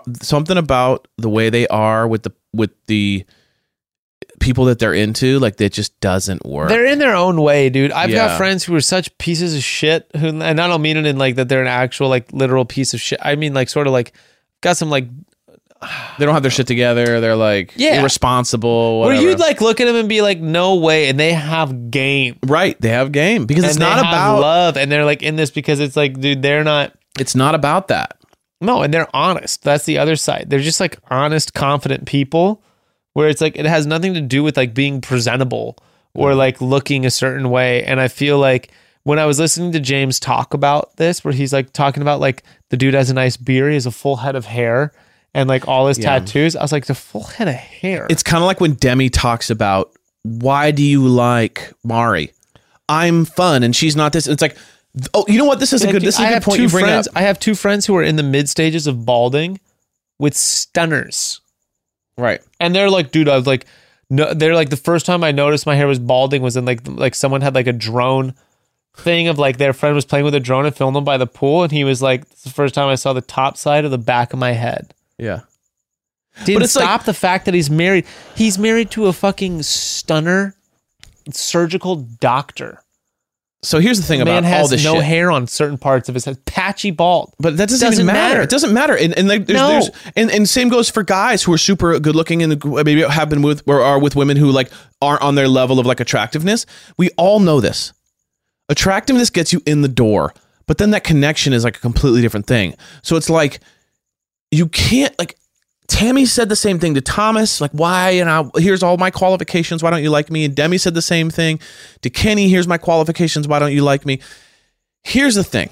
the way they are with the people that they're into, like that just doesn't work. They're in their own way, dude. I've got friends who are such pieces of shit who, and I don't mean it in like that they're an actual like literal piece of shit. I mean like sort of like got some like they don't have their shit together. They're like irresponsible. Whatever. Where you'd like look at them and be like, no way. And they have game. Right. They have game because it's not about love. And they're like in this because it's like, dude, they're not. It's not about that. No. And they're honest. That's the other side. They're just like honest, confident people where it's like, it has nothing to do with like being presentable or like looking a certain way. And I feel like when I was listening to James talk about this, where he's like talking about like the dude has a nice beard, he has a full head of hair. And like all his tattoos, I was like, the full head of hair. It's kind of like when Demi talks about, why do you like Mari? I'm fun and she's not this. It's like, oh, you know what? This is a good point you bring up. I have 2 friends who are in the mid stages of balding with stunners. Right. And they're like, dude, I was like, no, they're like, the first time I noticed my hair was balding was in like someone had like a drone thing of like their friend was playing with a drone and filmed them by the pool. And he was like, it's the first time I saw the top side of the back of my head. Yeah. Didn't stop the fact that he's married. He's married to a fucking stunner surgical doctor. So here's the thing about all this shit. Man has no hair on certain parts of his head. Patchy bald. But that doesn't even matter. It doesn't matter. And like, and same goes for guys who are super good looking and maybe have been with or are with women who like aren't on their level of like attractiveness. We all know this. Attractiveness gets you in the door, but then that connection is like a completely different thing. So it's like, you can't, like, Tammy said the same thing to Thomas, like, why? And here's all my qualifications. Why don't you like me? And Demi said the same thing to Kenny. Here's my qualifications. Why don't you like me? Here's the thing.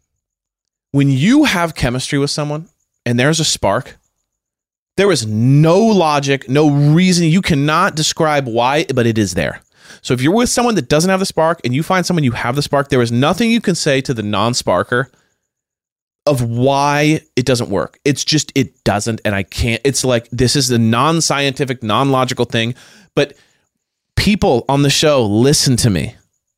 When you have chemistry with someone and there's a spark, there is no logic, no reason. You cannot describe why, but it is there. So if you're with someone that doesn't have the spark and you find someone you have the spark, there is nothing you can say to the non-sparker of why it doesn't work. It's just, it doesn't. And I can't, it's like, this is the non-scientific, non-logical thing. But people on the show, listen to me.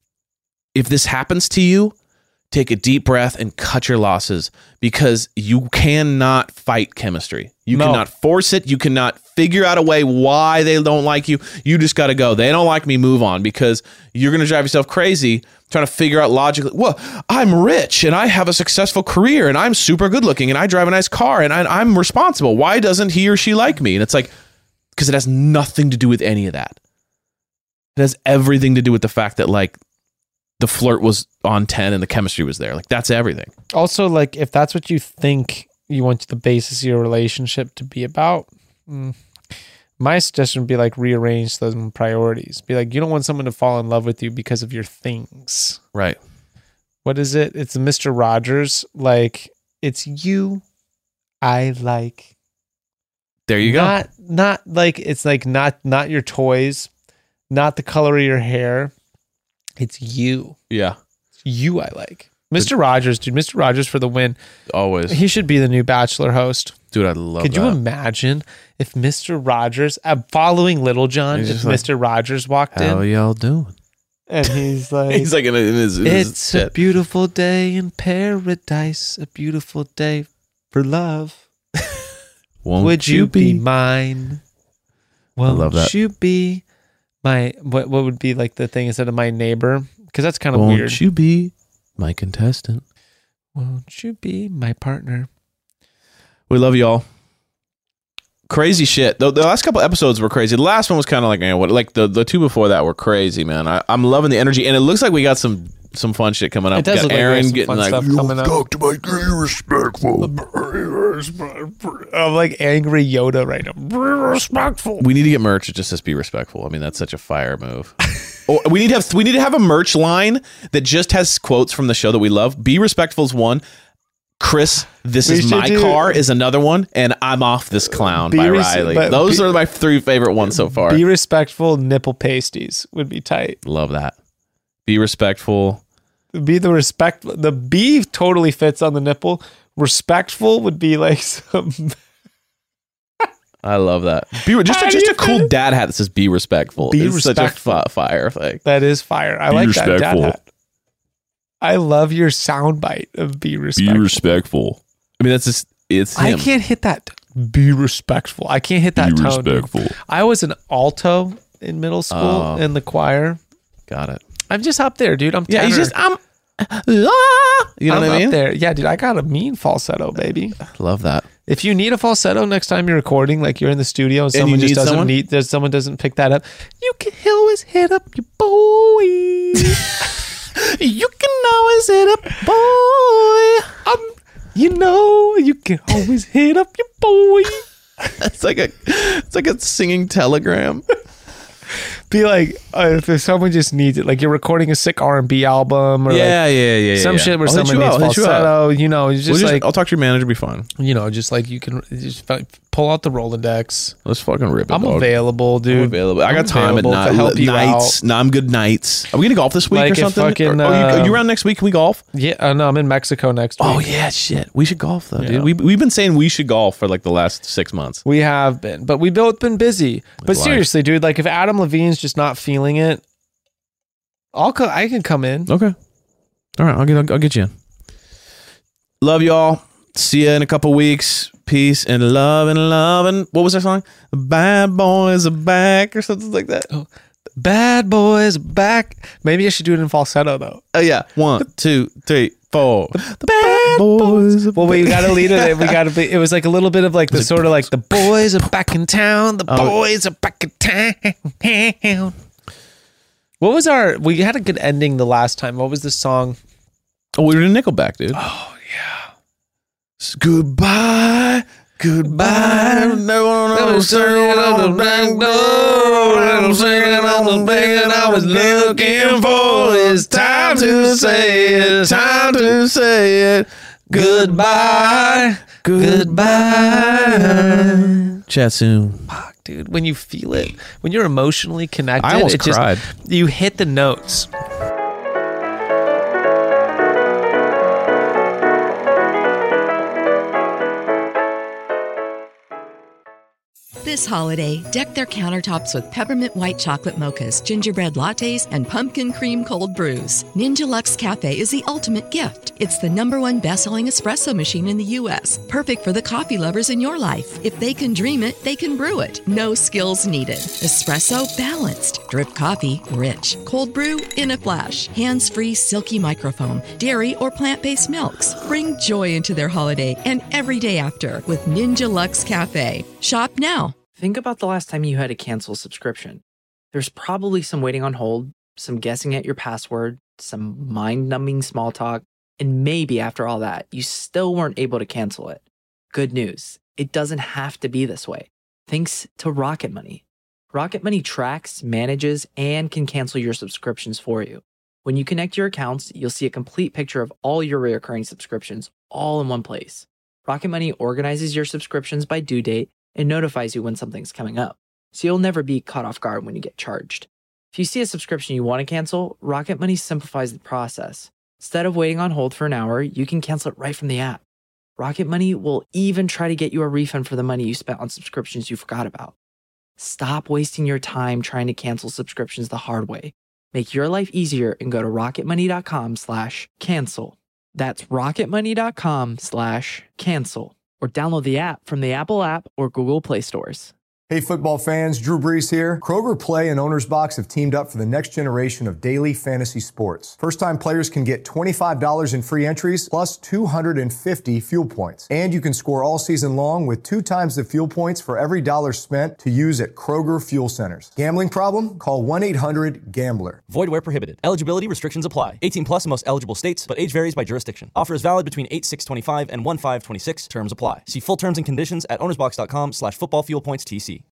If this happens to you, take a deep breath and cut your losses because you cannot fight chemistry. You cannot force it. You cannot figure out a way why they don't like you. You just got to go. They don't like me, move on, because you're going to drive yourself crazy trying to figure out logically, well, I'm rich and I have a successful career and I'm super good looking and I drive a nice car and I'm responsible. Why doesn't he or she like me? And it's like, because it has nothing to do with any of that. It has everything to do with the fact that like the flirt was on 10 and the chemistry was there. Like that's everything. Also, like if that's what you think you want the basis of your relationship to be about, my suggestion would be like rearrange those priorities. Be like, you don't want someone to fall in love with you because of your things. Right. What is it? It's Mr. Rogers. Like it's you I like. There you go. Not like it's like not your toys, not the color of your hair. It's you. Yeah. It's you I like. Mr. Rogers, dude. Mr. Rogers for the win. Always. He should be the new Bachelor host. Dude, I love Could that. you imagine if Mr. Rogers, following Little John, He's if just like, Mr. Rogers walked How in y'all doing? and he's like, He's like in his it's a shit. beautiful day in paradise, a beautiful day for love. Won't Would you be mine? Won't love that. you be my, what would be like the thing instead of my neighbor? Because that's kind of Won't weird. you be my contestant? Won't you be my partner? We love y'all. Crazy shit. The last couple episodes were crazy. The last one was kind of like, like the two before that were crazy, man. I'm loving the energy, and it looks like we got some fun shit coming up. It does Got look like we Aaron have some getting fun like, stuff coming up. Talk to my very respectful. I'm like angry Yoda right now. Be respectful. we need to get merch. It just says be respectful. I mean, that's such a fire move. Or we need to have a merch line that just has quotes from the show that we love. Be respectful is one. Chris, this We is should my do- car is another one, and I'm off this clown Be by res- Riley. but Those be- are my 3 favorite ones so far. Be respectful. Nipple pasties would be tight. Love that. Be respectful. Be the respect. The B totally fits on the nipple. Respectful would be like some. I love that. Be How just do a you cool fit- dad hat that says "Be respectful." Be It's respectful. such a fire thing. That is fire. I Be like that dad respectful. hat. I love your soundbite of be respectful. Be respectful. I mean, that's just it's I him. can't hit that. Be respectful. I can't hit that Be tone. dude. respectful. I was an alto in middle school Oh. in the choir. Got it. I'm just up there, dude. I'm Yeah, he's tenor. just you know I'm what I up mean? there. Yeah, dude. I got a mean falsetto, baby. Love that. If you need a falsetto next time you're recording, like you're in the studio and And someone you just need doesn't someone? doesn't pick that up, you can always hit up your boy. You can always hit up, boy. You can always hit up your boy. It's like a singing telegram. Be like, if someone just needs it, like you're recording a sick R&B album or Yeah. some shit where I'll hit someone you needs out, hit you out. falsetto, you know, it's just like, I'll talk to your manager. Be fine. you know, just like you can just pull out the Rolodex. Let's fucking rip it. I'm dog. available, dude. I'm available. I I'm got time at available night. to help you nights. out. No, I'm good nights. Are we gonna golf this week Like or if something? fucking, Are you around next week? Can we golf? Yeah, no, I'm in Mexico next week. Oh yeah, shit. We should golf though, Yeah. dude. We've been saying we should golf for like the last 6 months. We have been, but we've both been busy. But Life. seriously, dude, like if Adam Levine's just not feeling it, I can come in. Okay. All right. I'll get you in. Love y'all. See ya in a couple weeks. Peace and love and love. And what was that song? The bad boys are back or something like that. Bad boys back. Maybe I should do it in falsetto though. Oh yeah. 1, 2, 3, 4. The bad boys. Are Well, we gotta lead it. We gotta be. It was like a little bit of like the sort of like the boys are back in town. The boys are back in town. What was our? We had a good ending the last time. What was the song? Oh, we were in Nickelback, dude. Oh yeah. Goodbye. Goodbye. No one knows turning on the back door. I'm singing on the thing that I was looking for. It's time to say it. Time to say it. Goodbye. Goodbye. Chat soon. Fuck, dude. When you feel it, when you're emotionally connected, I almost it just cried. you hit the notes. This holiday, deck their countertops with peppermint white chocolate mochas, gingerbread lattes, and pumpkin cream cold brews. Ninja Luxe Cafe is the ultimate gift. It's the #1 best-selling espresso machine in the U.S., perfect for the coffee lovers in your life. If they can dream it, they can brew it. No skills needed. Espresso balanced. Drip coffee rich. Cold brew in a flash. Hands-free silky microfoam. Dairy or plant-based milks. Bring joy into their holiday and every day after with Ninja Luxe Cafe. Shop now. Think about the last time you had to cancel a subscription. There's probably some waiting on hold, some guessing at your password, some mind-numbing small talk, and maybe after all that, you still weren't able to cancel it. Good news, it doesn't have to be this way. Thanks to Rocket Money. Rocket Money tracks, manages, and can cancel your subscriptions for you. When you connect your accounts, you'll see a complete picture of all your recurring subscriptions all in one place. Rocket Money organizes your subscriptions by due date and notifies you when something's coming up, so you'll never be caught off guard when you get charged. If you see a subscription you want to cancel, Rocket Money simplifies the process. Instead of waiting on hold for an hour, you can cancel it right from the app. Rocket Money will even try to get you a refund for the money you spent on subscriptions you forgot about. Stop wasting your time trying to cancel subscriptions the hard way. Make your life easier and go to rocketmoney.com/cancel. That's rocketmoney.com/cancel. Or download the app from the Apple app or Google Play stores. Hey, football fans, Drew Brees here. Kroger Play and Owner's Box have teamed up for the next generation of daily fantasy sports. First-time players can get $25 in free entries plus 250 fuel points. And you can score all season long with 2 times the fuel points for every dollar spent to use at Kroger Fuel Centers. Gambling problem? Call 1-800-GAMBLER. Void where prohibited. Eligibility restrictions apply. 18 plus in most eligible states, but age varies by jurisdiction. Offer is valid between 8/6/25 and 1/5/26. Terms apply. See full terms and conditions at ownersbox.com/footballfuelpointstc.